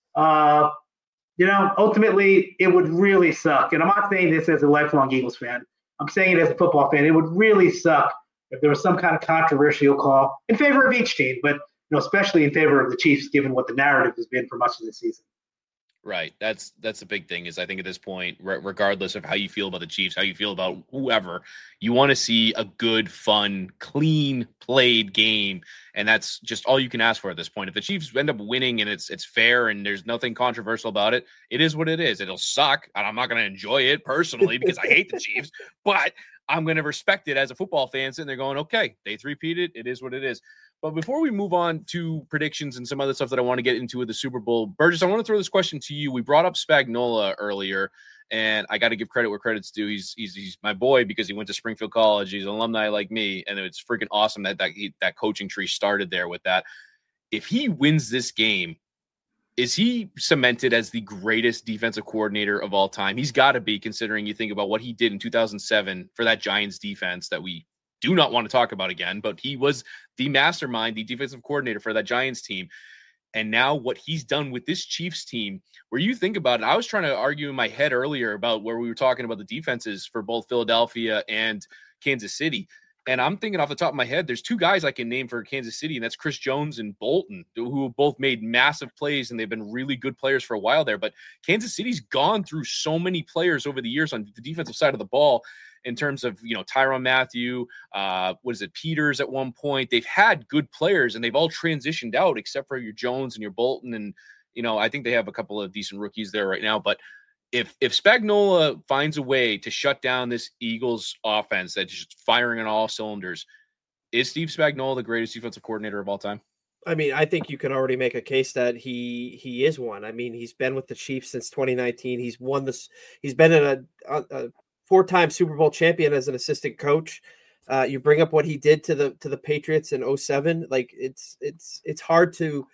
S3: Ultimately, it would really suck. And I'm not saying this as a lifelong Eagles fan. I'm saying it as a football fan. It would really suck if there was some kind of controversial call in favor of each team, but especially in favor of the Chiefs, given what the narrative has been for much of the season.
S1: Right. That's the big thing is I think at this point, regardless of how you feel about the Chiefs, how you feel about whoever, you want to see a good, fun, clean played game. And that's just all you can ask for at this point. If the Chiefs end up winning and it's fair and there's nothing controversial about it, it is what it is. It'll suck. And I'm not going to enjoy it personally because I hate the Chiefs, but I'm going to respect it as a football fan sitting there going, okay, they three-peated. It is what it is. But before we move on to predictions and some other stuff that I want to get into with the Super Bowl, Burgess, I want to throw this question to you. We brought up Spagnuolo earlier, and I got to give credit where credit's due. He's my boy because he went to Springfield College. He's an alumni like me, and it's freaking awesome that coaching tree started there with that. If he wins this game, is he cemented as the greatest defensive coordinator of all time? He's got to be, considering you think about what he did in 2007 for that Giants defense that we do not want to talk about again, but he was the mastermind, the defensive coordinator for that Giants team. And now what he's done with this Chiefs team, where you think about it, I was trying to argue in my head earlier about where we were talking about the defenses for both Philadelphia and Kansas City. And I'm thinking off the top of my head, there's two guys I can name for Kansas City, and that's Chris Jones and Bolton, who have both made massive plays, and they've been really good players for a while there. But Kansas City's gone through so many players over the years on the defensive side of the ball in terms of, Tyrann Mathieu, Peters at one point. They've had good players, and they've all transitioned out except for your Jones and your Bolton. And, I think they have a couple of decent rookies there right now. But if Spagnuolo finds a way to shut down this Eagles offense that's just firing on all cylinders, is Steve Spagnuolo the greatest defensive coordinator of all time?
S2: I mean, I think you can already make a case that he is one. I mean, he's been with the Chiefs since 2019. He's won this. He's been in a 4-time Super Bowl champion as an assistant coach. You bring up what he did to the Patriots in 2007. Like it's hard to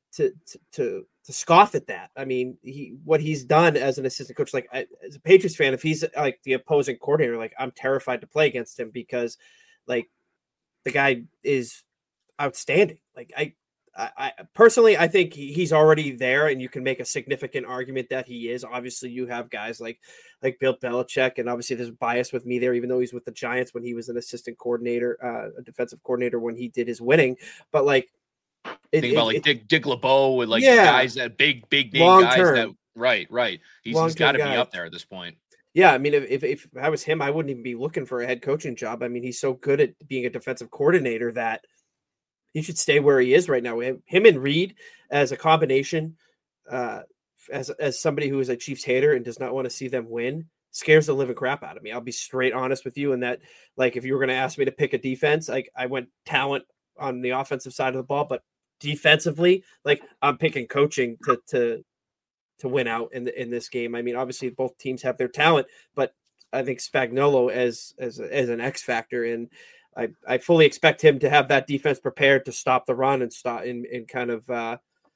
S2: scoff at that. I mean, what he's done as an assistant coach, like as a Patriots fan, if he's like the opposing coordinator, like I'm terrified to play against him because like the guy is outstanding. Like I personally, I think he's already there, and you can make a significant argument that he is. Obviously, you have guys like Bill Belichick, and obviously there's bias with me there, even though he's with the Giants when he was an assistant coordinator, a defensive coordinator when he did his winning. But like,
S1: think about Dick LeBeau with guys that big name guys term. That right. He's got to be up there at this point.
S2: Yeah, I mean, if I was him, I wouldn't even be looking for a head coaching job. I mean, he's so good at being a defensive coordinator that he should stay where he is right now. Him and Reed as a combination, as somebody who is a Chiefs hater and does not want to see them win, scares the living crap out of me. I'll be straight honest with you. And that, like, if you were going to ask me to pick a defense, like I went talent on the offensive side of the ball, but defensively, like I'm picking coaching to win out in this game. I mean, obviously both teams have their talent, but I think Spagnuolo as an X factor, and I fully expect him to have that defense prepared to stop the run and stop and kind of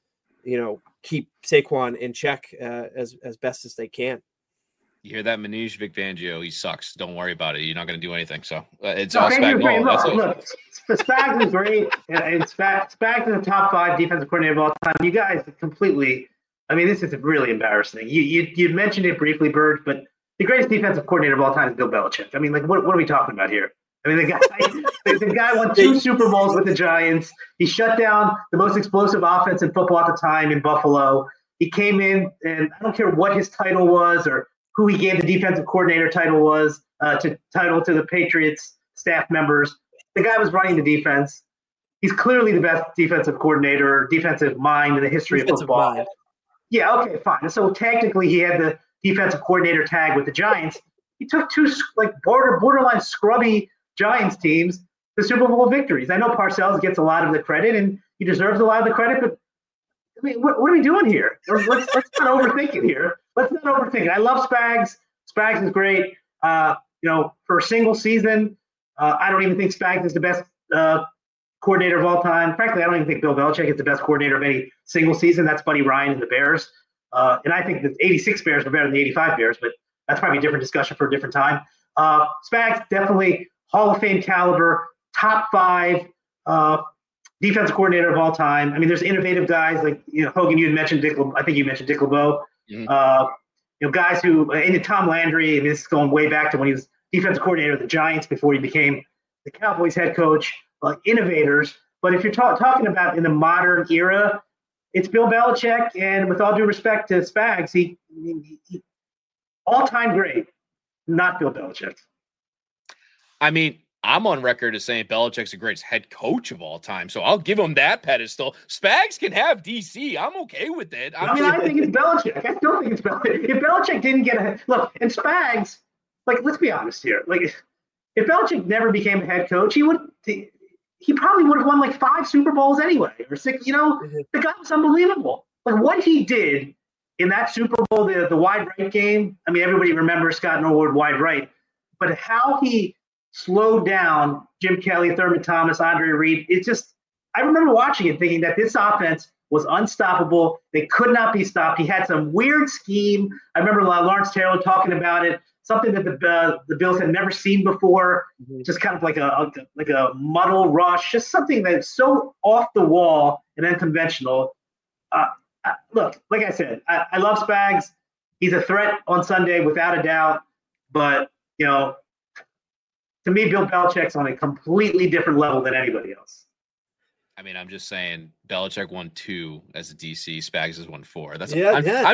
S2: keep Saquon in check as best as they can.
S1: You hear that, Manish? Vic Fangio, he sucks. Don't worry about it. You're not going to do anything. So it's all Spagnuolo.
S3: Look, Spags is great, and Spags is a top 5 defensive coordinator of all time. You guys completely. I mean, this is really embarrassing. You mentioned it briefly, Bird, but the greatest defensive coordinator of all time is Bill Belichick. I mean, like, what are we talking about here? I mean, the guy won 2 Super Bowls with the Giants. He shut down the most explosive offense in football at the time in Buffalo. He came in, and I don't care what his title was or who he gave the defensive coordinator title was to the Patriots staff members. The guy was running the defense. He's clearly the best defensive coordinator, defensive mind in the history of football. Mind. Yeah, okay, fine. So technically he had the defensive coordinator tag with the Giants. He took 2 borderline scrubby Giants teams to Super Bowl victories. I know Parcells gets a lot of the credit, and he deserves a lot of the credit, but I mean, what are we doing here? Let's not overthink it here. Let's not overthink it. I love Spags. Spags is great. For a single season, I don't even think Spags is the best coordinator of all time. Frankly, I don't even think Bill Belichick is the best coordinator of any single season. That's Buddy Ryan and the Bears. And I think the 86 Bears were better than the 85 Bears, but that's probably a different discussion for a different time. Spags, definitely Hall of Fame caliber, top 5 defensive coordinator of all time. I mean, there's innovative guys like, Hogan, you had mentioned Dick LeBeau. Mm-hmm. Guys who, and Tom Landry, and this is going way back to when he was defensive coordinator of the Giants before he became the Cowboys head coach, innovators. But if you're talking about in the modern era, it's Bill Belichick, and with all due respect to Spags, he all-time great, not Bill Belichick.
S1: I mean, I'm on record as saying Belichick's the greatest head coach of all time, so I'll give him that pedestal. Spags can have DC. I'm okay with it.
S3: I think it's Belichick. I still think it's Belichick. If Belichick didn't get a look, and Spags, let's be honest here. If Belichick never became a head coach, he probably would have won 5 Super Bowls anyway, or 6. The guy was unbelievable. What he did in that Super Bowl, the wide right game. I mean, everybody remembers Scott Norwood wide right, but how he slowed down Jim Kelly, Thurman Thomas, Andre Reed. I remember watching it thinking that this offense was unstoppable. They could not be stopped. He had some weird scheme. I remember Lawrence Taylor talking about it, something that the Bills had never seen before, just kind of like a muddle rush, just something that's so off the wall and unconventional. Look, like I said, I love Spags. He's a threat on Sunday without a doubt, but, to me, Bill Belichick's on a completely different level than anybody else.
S1: I mean, I'm just saying Belichick won 2 as a DC. Spags has won 4. I'm messing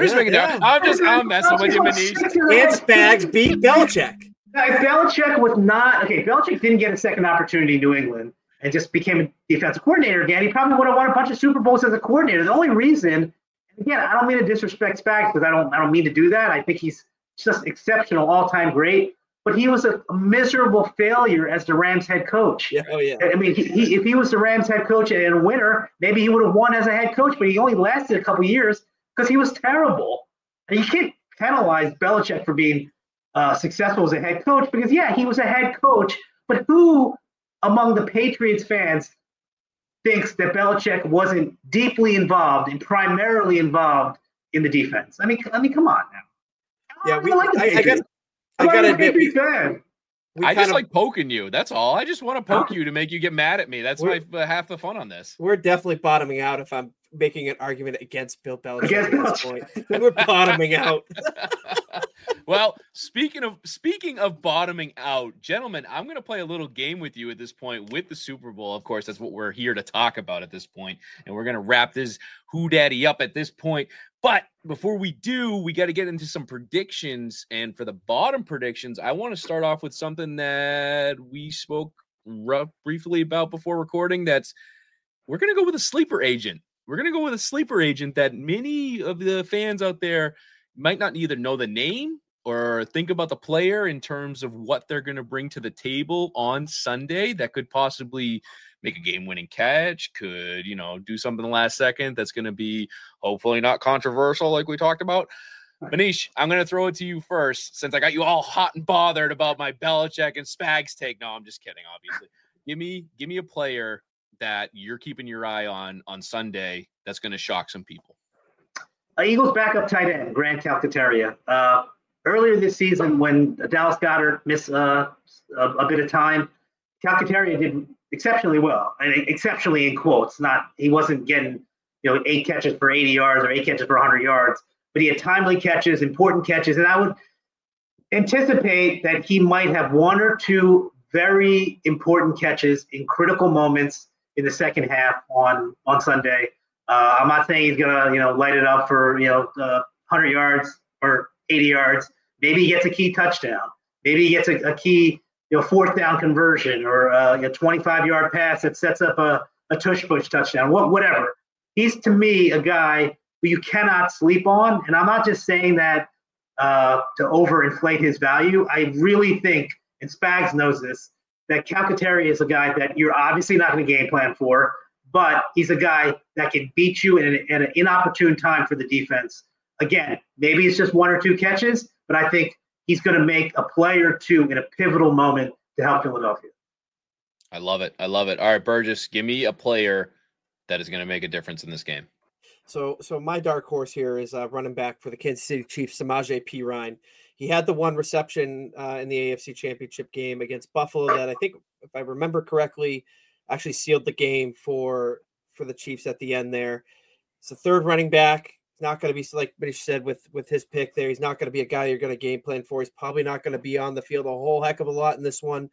S1: with you, Manish.
S2: And Spags beat Belichick.
S3: If Belichick was not Belichick didn't get a second opportunity in New England and just became a defensive coordinator again. He probably would have won a bunch of Super Bowls as a coordinator. The only reason, and again, I don't mean to disrespect Spags because I don't mean to do that. I think he's just exceptional, all-time great. But he was a miserable failure as the Rams head coach.
S2: Yeah. Oh, yeah.
S3: I mean, if he was the Rams head coach and a winner, maybe he would have won as a head coach, but he only lasted a couple years because he was terrible. And you can't penalize Belichick for being successful as a head coach because, he was a head coach. But who among the Patriots fans thinks that Belichick wasn't deeply involved and primarily involved in the defense? I mean, come on now.
S2: Yeah, I gotta admit,
S1: I just like poking you. That's all. I just want to poke you to make you get mad at me. That's half the fun on this.
S2: We're definitely bottoming out if I'm making an argument against Bill Belichick at this point. We're bottoming out.
S1: Well, speaking of bottoming out, gentlemen, I'm going to play a little game with you at this point with the Super Bowl. Of course, that's what we're here to talk about at this point, and we're going to wrap this Who Daddy up at this point. But before we do, we got to get into some predictions. And for the bottom predictions, I want to start off with something that we spoke briefly about before recording. We're going to go with a sleeper agent. We're going to go with a sleeper agent that many of the fans out there might not either know the name or think about the player in terms of what they're going to bring to the table on Sunday that could possibly make a game-winning catch, could, do something the last second that's going to be hopefully not controversial like we talked about. Manish, I'm going to throw it to you first since I got you all hot and bothered about my Belichick and Spags take. No, I'm just kidding, obviously. Give me a player that you're keeping your eye on Sunday that's going to shock some people.
S3: Eagles backup tight end, Grant Calcaterra. Earlier this season, when Dallas Goedert missed a bit of time, Calcaterra did exceptionally well, and exceptionally in quotes. He wasn't getting 8 catches for 80 yards or 8 catches for 100 yards, but he had timely catches, important catches, and I would anticipate that he might have 1 or 2 very important catches in critical moments in the second half on Sunday. I'm not saying he's gonna light it up for 100 yards or 80 yards. Maybe he gets a key touchdown. Maybe he gets a key 4th down conversion or a 25-yard pass that sets up a tush-push touchdown. Whatever. He's, to me, a guy who you cannot sleep on, and I'm not just saying that to overinflate his value. I really think, and Spags knows this, that Calcaterra is a guy that you're obviously not going to game plan for, but he's a guy that can beat you in an inopportune time for the defense. Again, maybe it's just 1 or 2 catches, but I think he's going to make a play or 2 in a pivotal moment to help Philadelphia.
S1: I love it. All right, Burgess, give me a player that is going to make a difference in this game.
S2: So my dark horse here is running back for the Kansas City Chiefs, Samaje Perine. He had the 1 reception in the AFC Championship game against Buffalo that I think, if I remember correctly, actually sealed the game for the Chiefs at the end there. It's a 3rd running back. He's not going to be, like Manish said, with his pick there, he's not going to be a guy you're going to game plan for. He's probably not going to be on the field a whole heck of a lot in this one.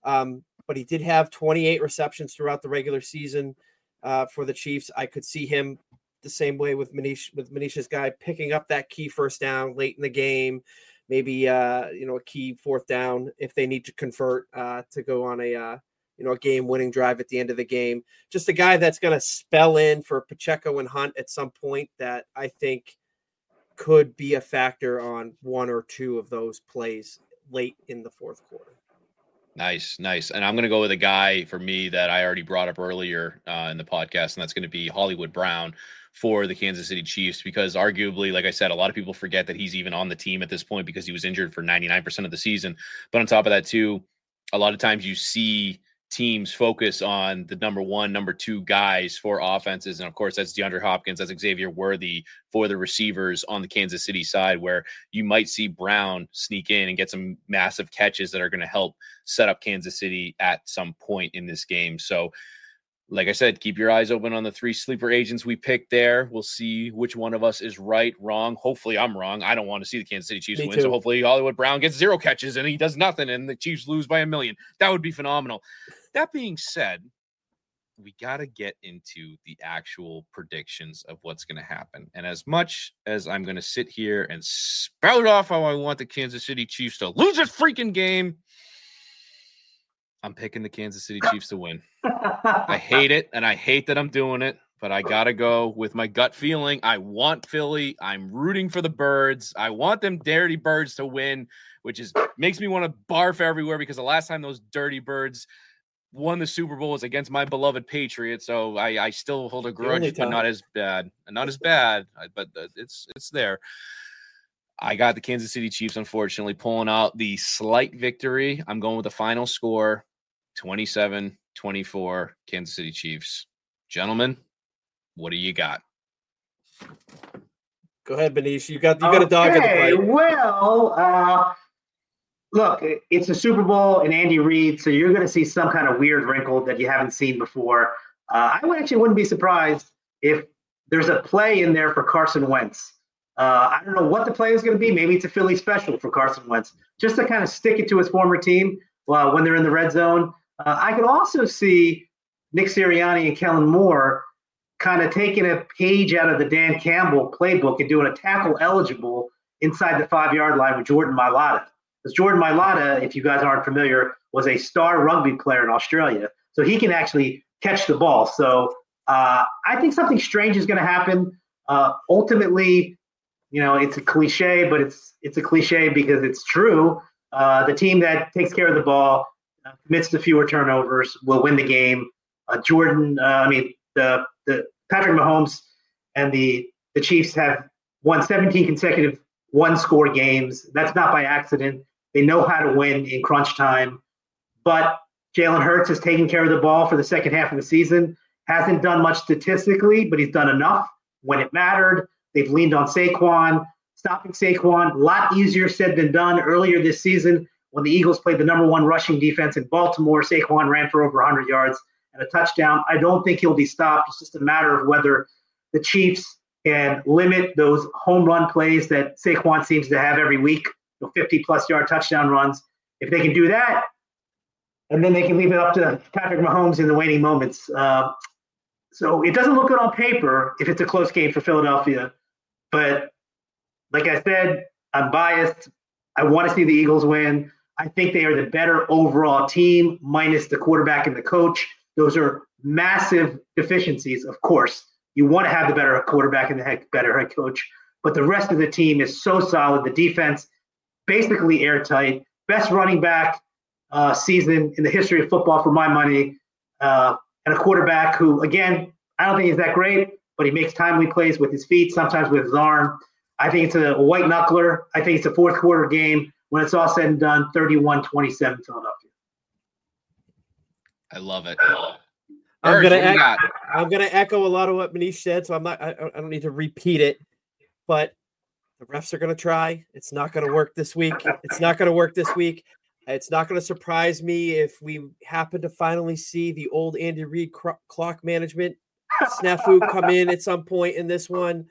S2: But he did have 28 receptions throughout the regular season for the Chiefs. I could see him the same way with Manish's guy, picking up that key 1st down late in the game, maybe a key 4th down if they need to convert to go on a game-winning drive at the end of the game. Just a guy that's going to spell in for Pacheco and Hunt at some point that I think could be a factor on 1 or 2 of those plays late in the 4th quarter.
S1: Nice. And I'm going to go with a guy for me that I already brought up earlier in the podcast, and that's going to be Hollywood Brown for the Kansas City Chiefs, because arguably, like I said, a lot of people forget that he's even on the team at this point because he was injured for 99% of the season. But on top of that, too, a lot of times you see teams focus on the number 1, number 2 guys for offenses. And of course, that's DeAndre Hopkins, that's Xavier Worthy for the receivers on the Kansas City side, where you might see Brown sneak in and get some massive catches that are going to help set up Kansas City at some point in this game. So like I said, keep your eyes open on the 3 sleeper agents we picked there. We'll see which one of us is right, wrong. Hopefully I'm wrong. I don't want to see the Kansas City Chiefs win. So hopefully Hollywood Brown gets 0 catches and he does nothing and the Chiefs lose by 1 million. That would be phenomenal. That being said, we got to get into the actual predictions of what's going to happen. And as much as I'm going to sit here and spout off how I want the Kansas City Chiefs to lose this freaking game, I'm picking the Kansas City Chiefs to win. I hate it, and I hate that I'm doing it, but I got to go with my gut feeling. I want Philly. I'm rooting for the Birds. I want them dirty Birds to win, which makes me want to barf everywhere, because the last time those dirty Birds won the Super Bowl was against my beloved Patriots. So I still hold a grudge, but not as bad. But it's there. I got the Kansas City Chiefs, unfortunately, pulling out the slight victory. I'm going with the final score, 27-24, Kansas City Chiefs. Gentlemen, what do you got?
S2: Go ahead, Benish. You got a dog in the fight.
S3: Well, look, it's a Super Bowl and Andy Reid, so you're going to see some kind of weird wrinkle that you haven't seen before. I wouldn't be surprised if there's a play in there for Carson Wentz. I don't know what the play is going to be. Maybe it's a Philly special for Carson Wentz, just to kind of stick it to his former team when they're in the red zone. I could also see Nick Sirianni and Kellen Moore kind of taking a page out of the Dan Campbell playbook and doing a tackle eligible inside the 5-yard line with Jordan Mailata. Because Jordan Mailata, if you guys aren't familiar, was a star rugby player in Australia. So he can actually catch the ball. So I think something strange is going to happen. Ultimately, it's a cliche, but it's a cliche because it's true. The team that takes care of the ball, commits to fewer turnovers, will win the game. The Patrick Mahomes and the Chiefs have won 17 consecutive one-score games. That's not by accident. They know how to win in crunch time. But Jalen Hurts has taken care of the ball for the second half of the season. Hasn't done much statistically, but he's done enough when it mattered. They've leaned on Saquon. Stopping Saquon, a lot easier said than done. Earlier this season, when the Eagles played the number one rushing defense in Baltimore, Saquon ran for over 100 yards and a touchdown. I don't think he'll be stopped. It's just a matter of whether the Chiefs can limit those home run plays that Saquon seems to have every week, 50-plus yard touchdown runs. If they can do that, and then they can leave it up to Patrick Mahomes in the waning moments. So it doesn't look good on paper if it's a close game for Philadelphia. But like I said, I'm biased. I want to see the Eagles win. I think they are the better overall team, minus the quarterback and the coach. Those are massive deficiencies, of course. You want to have the better quarterback and the better head coach. But the rest of the team is so solid. The defense, basically airtight. Best running back season in the history of football for my money. And a quarterback who, again, I don't think he's that great, but he makes timely plays with his feet, sometimes with his arm. I think it's a white knuckler. I think it's a fourth quarter game. When it's all said and done, 31-27 Philadelphia.
S1: I love it.
S2: I'm gonna echo a lot of what Manish said, so I don't need to repeat it. But the refs are gonna try. It's not gonna work this week. It's not gonna surprise me if we happen to finally see the old Andy Reid clock management snafu come in at some point in this one.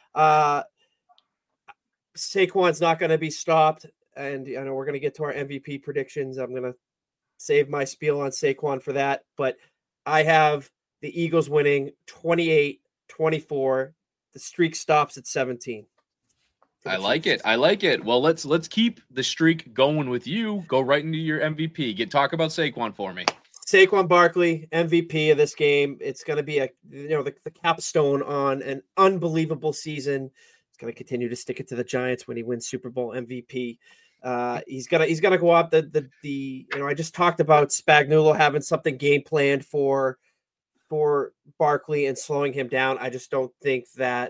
S2: Saquon's not going to be stopped, and I know we're going to get to our MVP predictions. I'm going to save my spiel on Saquon for that, but I have the Eagles winning 28-24. The streak stops at 17.
S1: I like it. Well, let's keep the streak going with you. Go right into your MVP. Talk about Saquon for me.
S2: Saquon Barkley, MVP of this game. It's going to be the capstone on an unbelievable season. He's going to continue to stick it to the Giants when he wins Super Bowl MVP. He's gonna go out I just talked about Spagnuolo having something game planned for Barkley and slowing him down. I just don't think that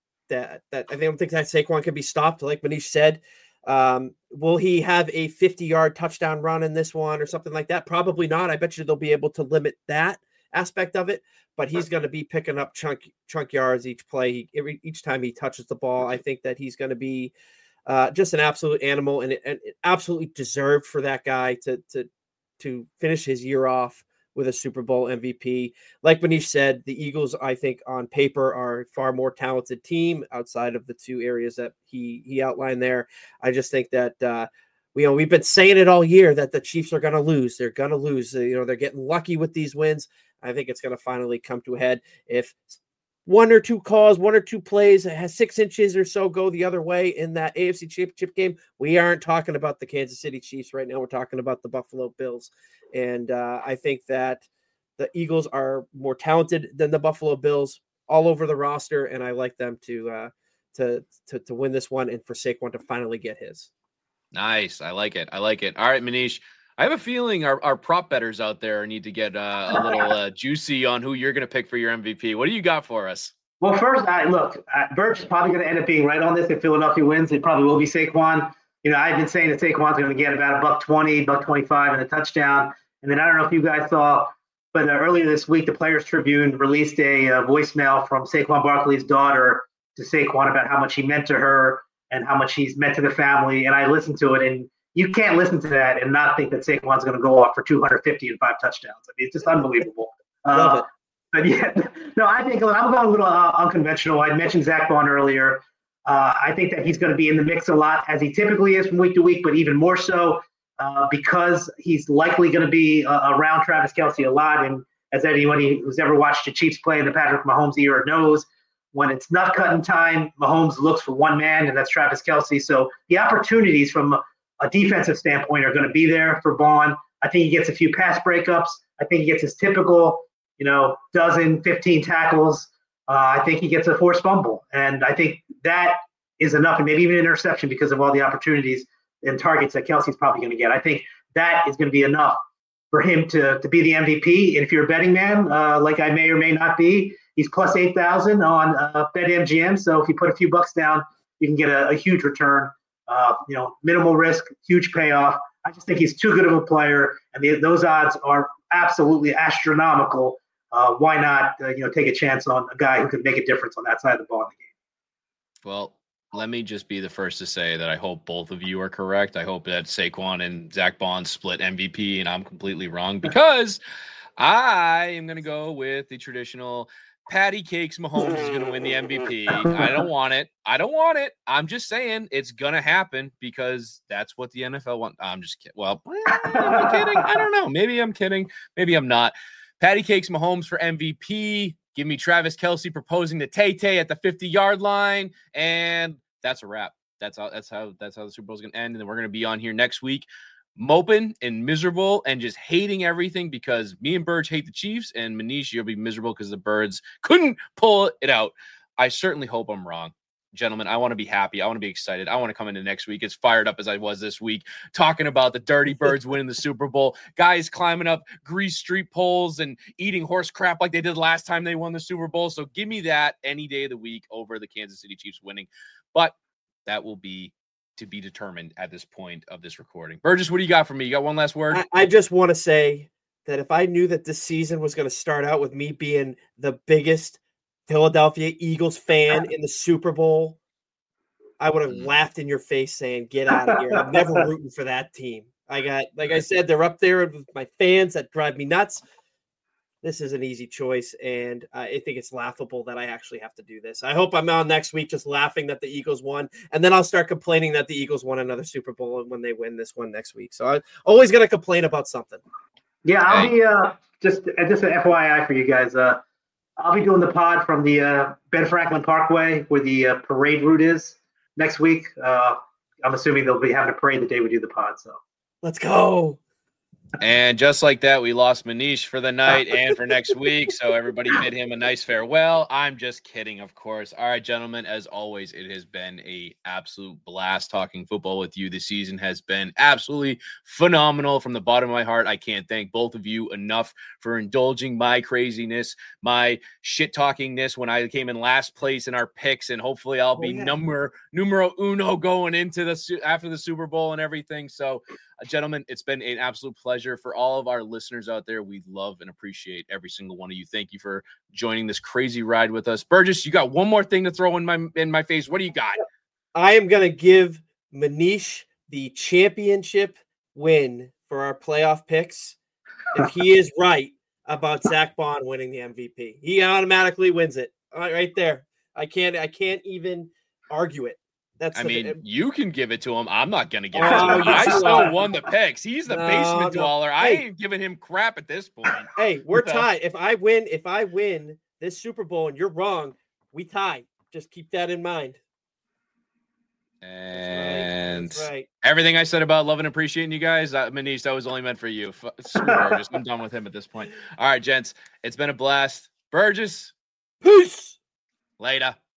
S2: Saquon can be stopped, like Manish said. Will he have a 50-yard touchdown run in this one or something like that? Probably not. I bet you they'll be able to limit that aspect of it, but he's going to be picking up chunk yards each play. Each time he touches the ball, I think that he's going to be just an absolute animal, and it absolutely deserved for that guy to finish his year off with a Super Bowl MVP. Like Manish said, the Eagles, I think, on paper are a far more talented team outside of the two areas that he outlined there. I just think that we've been saying it all year that the Chiefs are going to lose. They're going to lose. They're getting lucky with these wins. I think it's going to finally come to a head. If one or two plays, it has 6 inches or so go the other way in that AFC Championship game, we aren't talking about the Kansas City Chiefs right now. We're talking about the Buffalo Bills. And I think that the Eagles are more talented than the Buffalo Bills all over the roster, and I like them to win this one and for Saquon to finally get his.
S1: Nice. I like it. All right, Manish. I have a feeling our prop bettors out there need to get a little juicy on who you're going to pick for your MVP. What do you got for us?
S3: Well, first, Birch is probably going to end up being right on this. If Philadelphia wins, it probably will be Saquon. I've been saying that Saquon's going to get about $120, $125 and a touchdown. And then I don't know if you guys saw, but earlier this week, the Players Tribune released a voicemail from Saquon Barkley's daughter to Saquon about how much he meant to her and how much he's meant to the family. And I listened to it, and you can't listen to that and not think that Saquon's going to go off for 250 and 5 touchdowns. I mean, it's just unbelievable.
S2: Love it.
S3: But yeah, no, I think I'm going a little unconventional. I mentioned Zach Bond earlier. I think that he's going to be in the mix a lot, as he typically is from week to week, but even more so because he's likely going to be around Travis Kelce a lot. And as anybody who's ever watched the Chiefs play in the Patrick Mahomes era knows, when it's nut cutting time, Mahomes looks for one man, and that's Travis Kelce. So the opportunities from a defensive standpoint are going to be there for Bond. I think he gets a few pass breakups. I think he gets his typical, 15 tackles. I think he gets a forced fumble. And I think that is enough, and maybe even an interception because of all the opportunities and targets that Kelce's probably going to get. I think that is going to be enough for him to be the MVP. And if you're a betting man, like I may or may not be, he's plus 8,000 on BetMGM. So if you put a few bucks down, you can get a huge return. Minimal risk, huge payoff. I just think he's too good of a player, and those odds are absolutely astronomical. Why not, take a chance on a guy who can make a difference on that side of the ball in the game?
S1: Well, let me just be the first to say that I hope both of you are correct. I hope that Saquon and Zach Bond split MVP, and I'm completely wrong because I am going to go with the traditional patty cakes. Mahomes is going to win the MVP. I don't want it. I'm just saying it's going to happen because that's what the NFL wants. I'm just kidding. Well, I'm kidding. I don't know. Maybe I'm kidding. Maybe I'm not. Patty cakes Mahomes for MVP. Give me Travis Kelce proposing to Tay-Tay at the 50-yard line, and that's a wrap. That's how the Super Bowl is going to end, and then we're going to be on here next week moping and miserable and just hating everything because me and Burge hate the Chiefs, and Manish, you'll be miserable because the Birds couldn't pull it out. I certainly hope I'm wrong. Gentlemen, I want to be happy. I want to be excited. I want to come into next week as fired up as I was this week, talking about the Dirty Birds winning the Super Bowl, guys climbing up Grease Street poles and eating horse crap like they did last time they won the Super Bowl. So give me that any day of the week over the Kansas City Chiefs winning. But that will be to be determined at this point of this recording. Burgess, what do you got for me? You got one last word?
S2: I just want to say that if I knew that this season was going to start out with me being the biggest Philadelphia Eagles fan in the Super Bowl, I would have laughed in your face saying, get out of here. I'm never rooting for that team. Like I said, they're up there with my fans that drive me nuts. This is an easy choice, and I think it's laughable that I actually have to do this. I hope I'm on next week just laughing that the Eagles won, and then I'll start complaining that the Eagles won another Super Bowl when they win this one next week. So I'm always going to complain about something.
S3: Yeah, I'll be just an FYI for you guys. I'll be doing the pod from the Ben Franklin Parkway where the parade route is next week. I'm assuming they'll be having a parade the day we do the pod. So
S2: let's go.
S1: And just like that, we lost Manish for the night and for next week. So everybody bid him a nice farewell. I'm just kidding, of course. All right, gentlemen, as always, it has been an absolute blast talking football with you. This season has been absolutely phenomenal from the bottom of my heart. I can't thank both of you enough for indulging my craziness, my shit-talkingness when I came in last place in our picks. And hopefully I'll be numero uno going into after the Super Bowl and everything. So, gentlemen, it's been an absolute pleasure. For all of our listeners out there, we love and appreciate every single one of you. Thank you for joining this crazy ride with us. Burgess, you got one more thing to throw in my face. What do you got?
S2: I am going to give Manish the championship win for our playoff picks. If he is right about Zach Bond winning the MVP, he automatically wins it right there. I can't even argue it.
S1: You can give it to him. I'm not going to give it to him. I still won the picks. He's the basement dweller. I ain't giving him crap at this point.
S2: Hey, we're tied. If I win this Super Bowl and you're wrong, we tie. Just keep that in mind.
S1: And
S2: That's right.
S1: Everything I said about loving and appreciating you guys, Manish, that was only meant for you. Screw Burgess. I'm done with him at this point. All right, gents. It's been a blast. Burgess.
S2: Peace.
S1: Later.